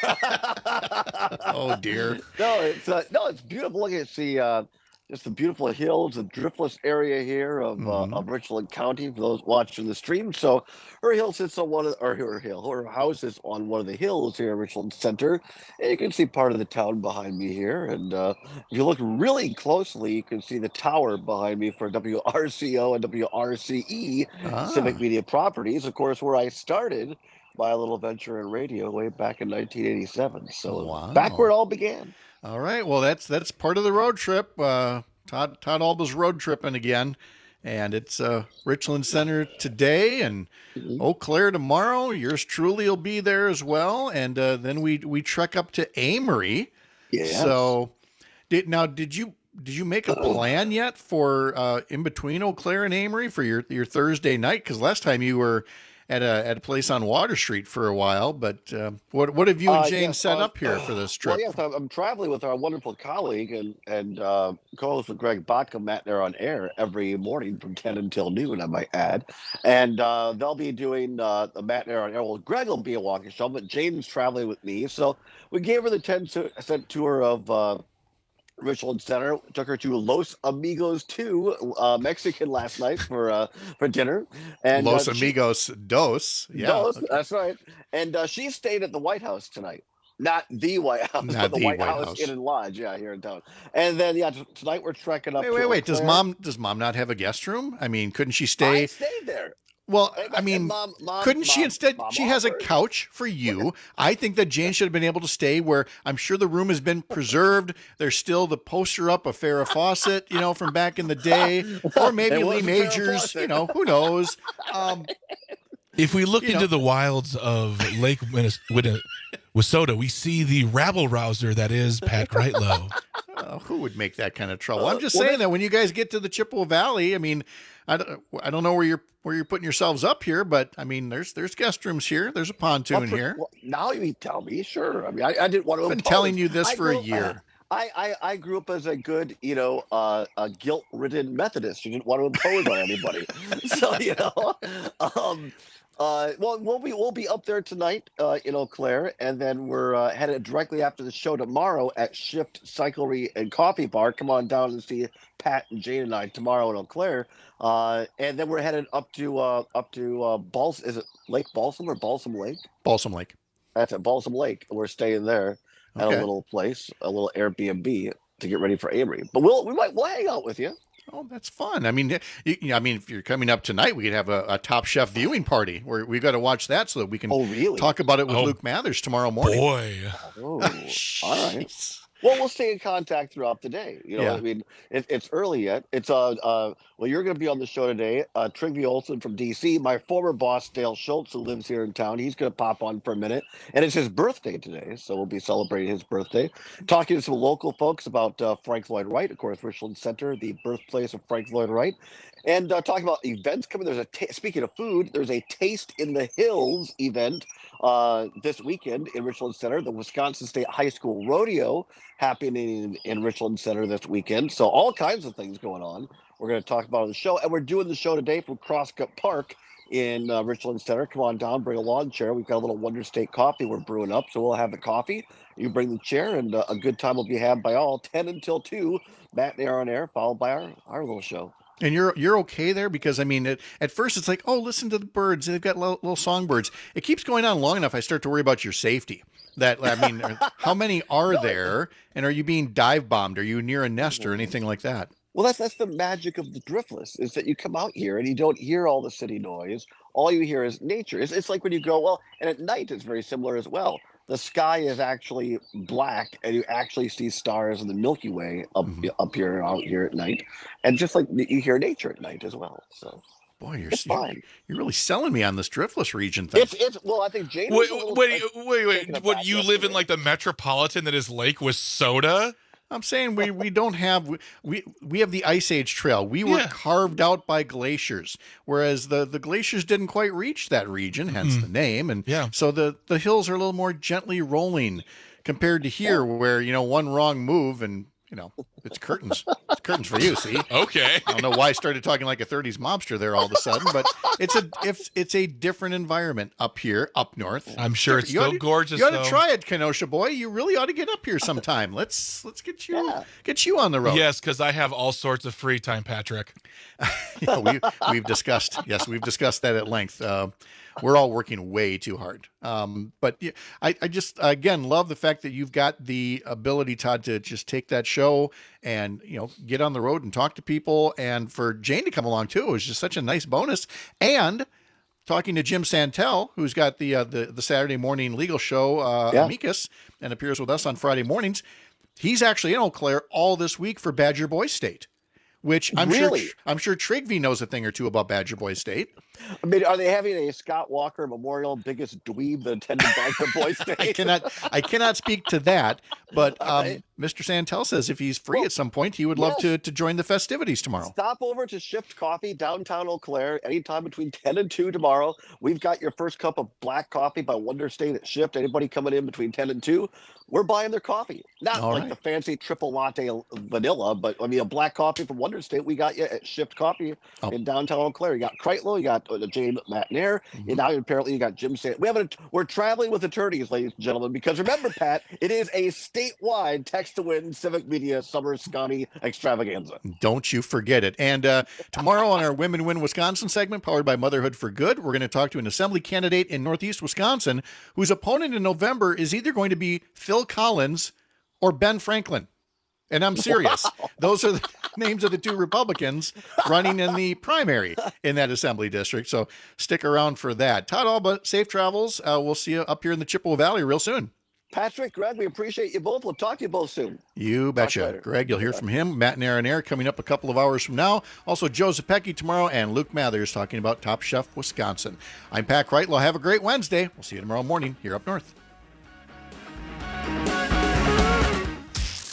Oh dear. No, it's uh, no, it's beautiful. Look at the. Uh, Just the beautiful hills, the driftless area here of, mm-hmm. uh, of Richland County for those watching the stream. So her hill sits on one of, or her hill, her house is on one of the hills here in Richland Center. And you can see part of the town behind me here. And uh, if you look really closely, you can see the tower behind me for W R C O and W R C E, ah. Civic Media Properties, of course, where I started my little venture in radio way back in nineteen eighty-seven. So wow. back where it all began. All right. Well, that's that's part of the road trip. Uh, Todd Todd Alba's road tripping again, and it's uh, Richland Center today and mm-hmm. Eau Claire tomorrow. Yours truly will be there as well, and uh, then we we trek up to Amory. Yeah. So, did now did you did you make a plan yet for uh, in between Eau Claire and Amory for your your Thursday night? Because last time you were at a at a place on Water Street for a while, but uh, what what have you and James uh, yes, set uh, up here for this trip? Well, yes, I'm, I'm traveling with our wonderful colleague and and uh, co-host with Greg Bach, Matt and Air on Air every morning from ten until noon, I might add, and uh, they'll be doing uh, the Matt and Air on Air. Well, Greg will be a walking show, but James traveling with me, so we gave her the ten cent tour of. Uh, Richland Center, took her to Los Amigos two, uh, Mexican last night for uh, for dinner. And Los uh, Amigos she, dos, yeah, dos, okay. That's right. And uh, she stayed at the White House tonight, not the White House, not but the, the White, White House, House Inn and Lodge, yeah, here in town. And then yeah, t- tonight we're trekking up. Wait, to wait, wait. Does Claire. mom does mom not have a guest room? I mean, couldn't she stay? I stayed there. Well, I mean, mom, mom, couldn't she mom, instead? mom she has a offered. couch for you. I think that Jane should have been able to stay where I'm sure the room has been preserved. There's still the poster up of Farrah Fawcett, you know, from back in the day, or maybe Lee Majors. You know, who knows? Um, if we look you into know. the wilds of Lake Minnes- Win- Wissota, we see the rabble rouser that is Pat Greitlow. Uh, who would make that kind of trouble? Uh, I'm just well, saying they- that when you guys get to the Chippewa Valley, I mean, I don't, I don't know where you're where you're putting yourselves up here, but I mean, there's there's guest rooms here. There's a pontoon Well, for- here. well, now you tell me, sure. I mean, I, I didn't want to. I've been impose. telling you this I for a grew- year. I, I, I grew up as a good, you know, uh, a guilt-ridden Methodist who didn't want to impose on anybody. So, you know, um, uh, well, we'll be we'll be up there tonight uh, in Eau Claire, and then we're uh, headed directly after the show tomorrow at Shift Cyclery and Coffee Bar. Come on down and see Pat and Jane and I tomorrow in Eau Claire, uh, and then we're headed up to uh, up to uh, Bals. Is it Lake Balsam or Balsam Lake? Balsam Lake. That's at Balsam Lake. We're staying there at Okay. a little place, a little Airbnb to get ready for Amory. But we'll we might we'll hang out with you. Oh, that's fun. I mean, you, you- I mean, if you're coming up tonight, we could have a, a Top Chef viewing party where we've got to watch that so that we can Oh, really? talk about it with Oh, Luke Mathers tomorrow morning. Boy. Oh, all right. Well, we'll stay in contact throughout the day. You know, Yeah. I mean, it, it's early yet. It's uh, uh, well, you're going to be on the show today. Uh, Trygve Olsen from D C, my former boss Dale Schultz, who lives here in town. He's going to pop on for a minute, and it's his birthday today, so we'll be celebrating his birthday. Talking to some local folks about uh, Frank Lloyd Wright, of course, Richland Center, the birthplace of Frank Lloyd Wright, and uh, talking about events coming. There's a ta- speaking of food, there's a Taste in the Hills event uh, this weekend in Richland Center. The Wisconsin State High School Rodeo happening in, in Richland Center this weekend. So all kinds of things going on. We're going to talk about on the show, and we're doing the show today from Crosscut Park in uh, Richland Center. Come on down, bring a lawn chair. We've got a little Wonder State coffee we're brewing up, so we'll have the coffee. You bring the chair, and uh, a good time will be had by all. ten until two, Matt and Air on Air, followed by our, our little show. And you're you're okay there because I mean, it, at first it's like, oh, listen to the birds. They've got little, little songbirds. It keeps going on long enough. I start to worry about your safety. That I mean, how many are there? And are you being dive bombed? Are you near a nest or anything like that? Well, that's that's the magic of the Driftless, is that you come out here and you don't hear all the city noise. All you hear is nature. It's, it's like when you go, well, and at night it's very similar as well. The sky is actually black, and you actually see stars in the Milky Way up up here out here at night, and just like you hear nature at night as well. So, boy, you're it's fine. You're really selling me on this Driftless region thing. It's it's well, I think Jane. Wait, was a little, wait, uh, wait, wait. taken What aback you live in yesterday. like the metropolitan that is Lake Wissota? I'm saying we, we don't have we we have the Ice Age Trail. We were Yeah. carved out by glaciers, whereas the, the glaciers didn't quite reach that region, hence Mhm. the name. And Yeah. so the, the hills are a little more gently rolling compared to here, where you know one wrong move and you know it's curtains. It's curtains for you. See? Okay. I don't know why I started talking like a thirties mobster there all of a sudden, but it's a it's, it's a different environment up here, up north. I'm sure it's You ought still to- gorgeous, You ought to though. try it, Kenosha boy. You really ought to get up here sometime. Let's let's get you get you on the road. Yes, because I have all sorts of free time, Patrick. Yeah, we we've discussed. Yes, we've discussed that at length. Uh, we're all working way too hard. Um, but yeah, I, I just again love the fact that you've got the ability, Todd, to just take that show and you know get on the road and talk to people, and for Jane to come along too is just such a nice bonus. And talking to Jim Santel, who's got the uh, the the Saturday morning legal show uh, Yeah. Amicus and appears with us on Friday mornings. He's actually in Eau Claire all this week for Badger Boy State, which I'm Really? sure I'm sure Trygve knows a thing or two about Badger Boy State. I mean, are they having a Scott Walker Memorial biggest dweeb that attended Badger Boy State? I cannot I cannot speak to that, but um, right. Mister Santel says if he's free at some point, he would love yes. to to join the festivities tomorrow. Stop over to Shift Coffee downtown Eau Claire anytime between ten and two tomorrow. We've got your first cup of black coffee by Wonder State at Shift. Anybody coming in between ten and two, we're buying their coffee. Not All like right. the fancy triple latte vanilla, but I mean a black coffee from Wonder State. We got you at Shift Coffee Oh. in downtown Eau Claire. You got Kreitlow, you got uh, Jane McNair, Mm-hmm. and now apparently you got Jim Sand. We have a, we're traveling with attorneys, ladies and gentlemen, because remember, Pat, it is a statewide text to win Civic Media Summer Scotty extravaganza. Don't you forget it. And uh, tomorrow on our Women Win Wisconsin segment, powered by Motherhood for Good, we're going to talk to an assembly candidate in Northeast Wisconsin whose opponent in November is either going to be Phil Collins or Ben Franklin. And I'm serious. Wow. Those are the names of the two Republicans running in the primary in that assembly district. So stick around for that. Todd Alba, safe travels. Uh, we'll see you up here in the Chippewa Valley real soon. Patrick, Greg, we appreciate you both. We'll talk to you both soon. You betcha. later. Greg, you'll hear from him. Matt and Aaron Air coming up a couple of hours from now. Also, Joe Zepecki tomorrow and Luke Mathers talking about Top Chef Wisconsin. I'm Pat Kreitlow. Have a great Wednesday. We'll see you tomorrow morning here up north.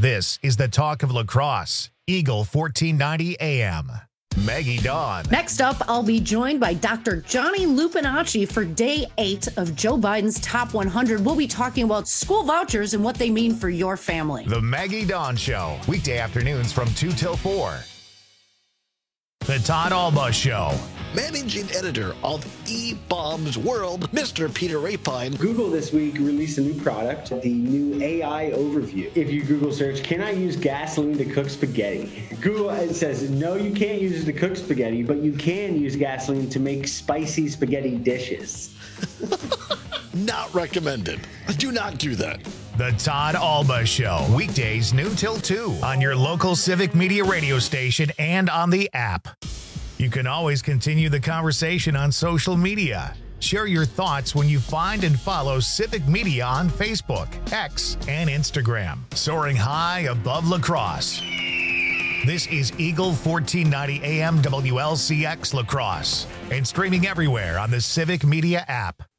This is the talk of lacrosse. Eagle fourteen ninety A M. Maggie Dawn. Next up, I'll be joined by Doctor Johnny Lupinacci for day eight of Joe Biden's Top one hundred. We'll be talking about school vouchers and what they mean for your family. The Maggie Dawn Show. Weekday afternoons from two till four. The Todd Alba Show. Managing editor of E-Bombs World, Mister Peter Rapine. Google this week released a new product, the new A I Overview. If you Google search, can I use gasoline to cook spaghetti? Google it says, no, you can't use it to cook spaghetti, but you can use gasoline to make spicy spaghetti dishes. Not recommended. Do not do that. The Todd Alba Show. Weekdays noon till two on your local Civic Media radio station and on the app. You can always continue the conversation on social media. Share your thoughts when you find and follow Civic Media on Facebook, X, and Instagram. Soaring high above lacrosse. This is Eagle fourteen ninety A M W L C X Lacrosse and streaming everywhere on the Civic Media app.